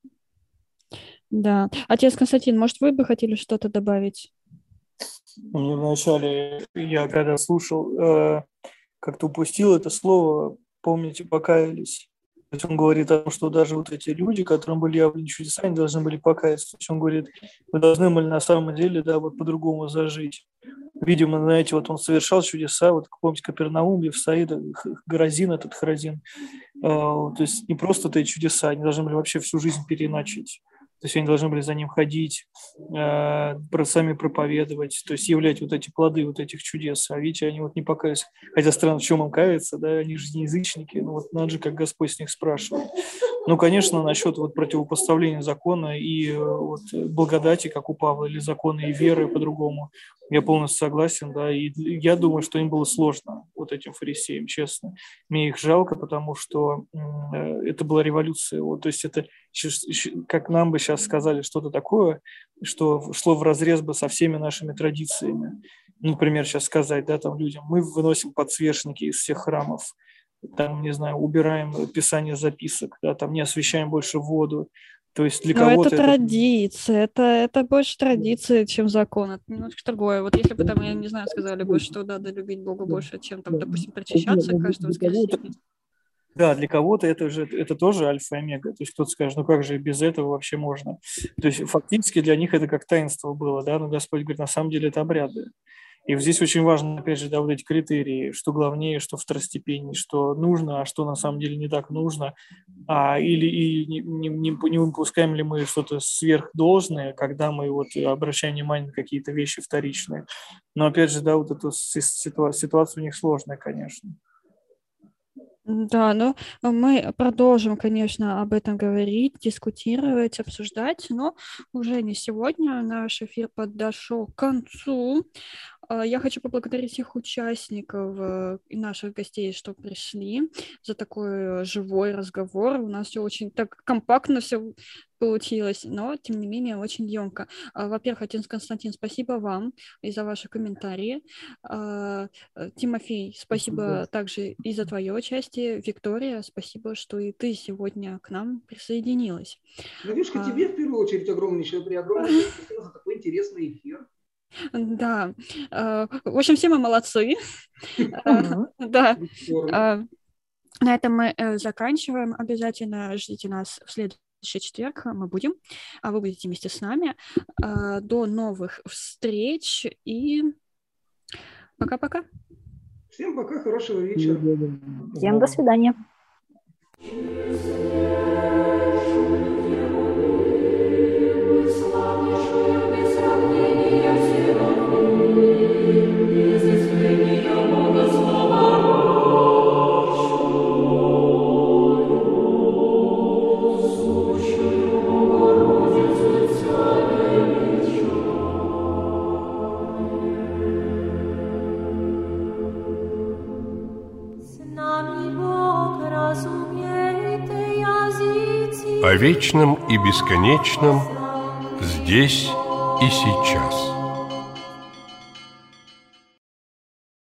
Да. Отец Константин, может, вы бы хотели что-то добавить? Мне вначале, я когда слушал, как-то упустил это слово, помните, покаялись. То есть он говорит о том, что даже вот эти люди, которым были явлены чудеса, они должны были покаяться. То есть он говорит, вы должны были на самом деле, да, вот по-другому зажить. Видимо, знаете, вот он совершал чудеса, вот помните, Капернаум, Вифсаида, Хоразин, То есть не просто эти чудеса, они должны были вообще всю жизнь переначить. То есть они должны были за ним ходить, сами проповедовать, то есть являть вот эти плоды вот этих чудес. А видите, они вот не покаялись. Хотя странно, в чем им каяться, да, они же не язычники. Ну вот надо же, как Господь с них спрашивает. Ну, конечно, насчет вот противопоставления закона и вот благодати, как у Павла, или закона и веры по-другому, я полностью согласен, да, и я думаю, что им было сложно, вот этим фарисеям, честно. Мне их жалко, потому что это была революция, вот, то есть это, как нам бы сейчас сказали, что-то такое, что шло вразрез бы со всеми нашими традициями. Например, сейчас сказать, да, там людям, мы выносим подсвечники из всех храмов, там, не знаю, убираем писание записок, да, там не освещаем больше воду. То есть для кого-то это традиция, это больше традиция, чем закон, это немножко другое. Вот если бы там, я не знаю, сказали бы, что надо любить Бога больше, чем там, допустим, причащаться каждое воскресенье. Да, для кого-то это тоже альфа и омега. То есть кто-то скажет, ну как же без этого вообще можно? То есть фактически для них это как таинство было, да, но Господь говорит, на самом деле это обряды. И здесь очень важно, опять же, да, вот эти критерии, что главнее, что второстепеннее, что нужно, а что на самом деле не так нужно, или не выпускаем ли мы что-то сверхдолжное, когда мы вот обращаем внимание на какие-то вещи вторичные. Но опять же, да, вот эта ситуация у них сложная, конечно. Да, но мы продолжим, конечно, об этом говорить, дискутировать, обсуждать, но уже не сегодня. Наш эфир подошел к концу. Я хочу поблагодарить всех участников и наших гостей, что пришли, за такой живой разговор. У нас все очень так компактно все получилось, но, тем не менее, очень емко. Во-первых, отец Константин, спасибо вам и за ваши комментарии. Тимофей, спасибо также и за твое участие. Виктория, спасибо, что и ты сегодня к нам присоединилась. Надюшка, тебе в первую очередь огромнейшее спасибо за такой интересный эфир. Да, в общем, все мы молодцы. Да. На этом мы заканчиваем. Обязательно ждите нас в следующий четверг. Мы будем, а вы будете вместе с нами. До новых встреч и пока-пока. Всем пока, хорошего вечера. Всем до свидания. О вечном и бесконечном здесь и сейчас.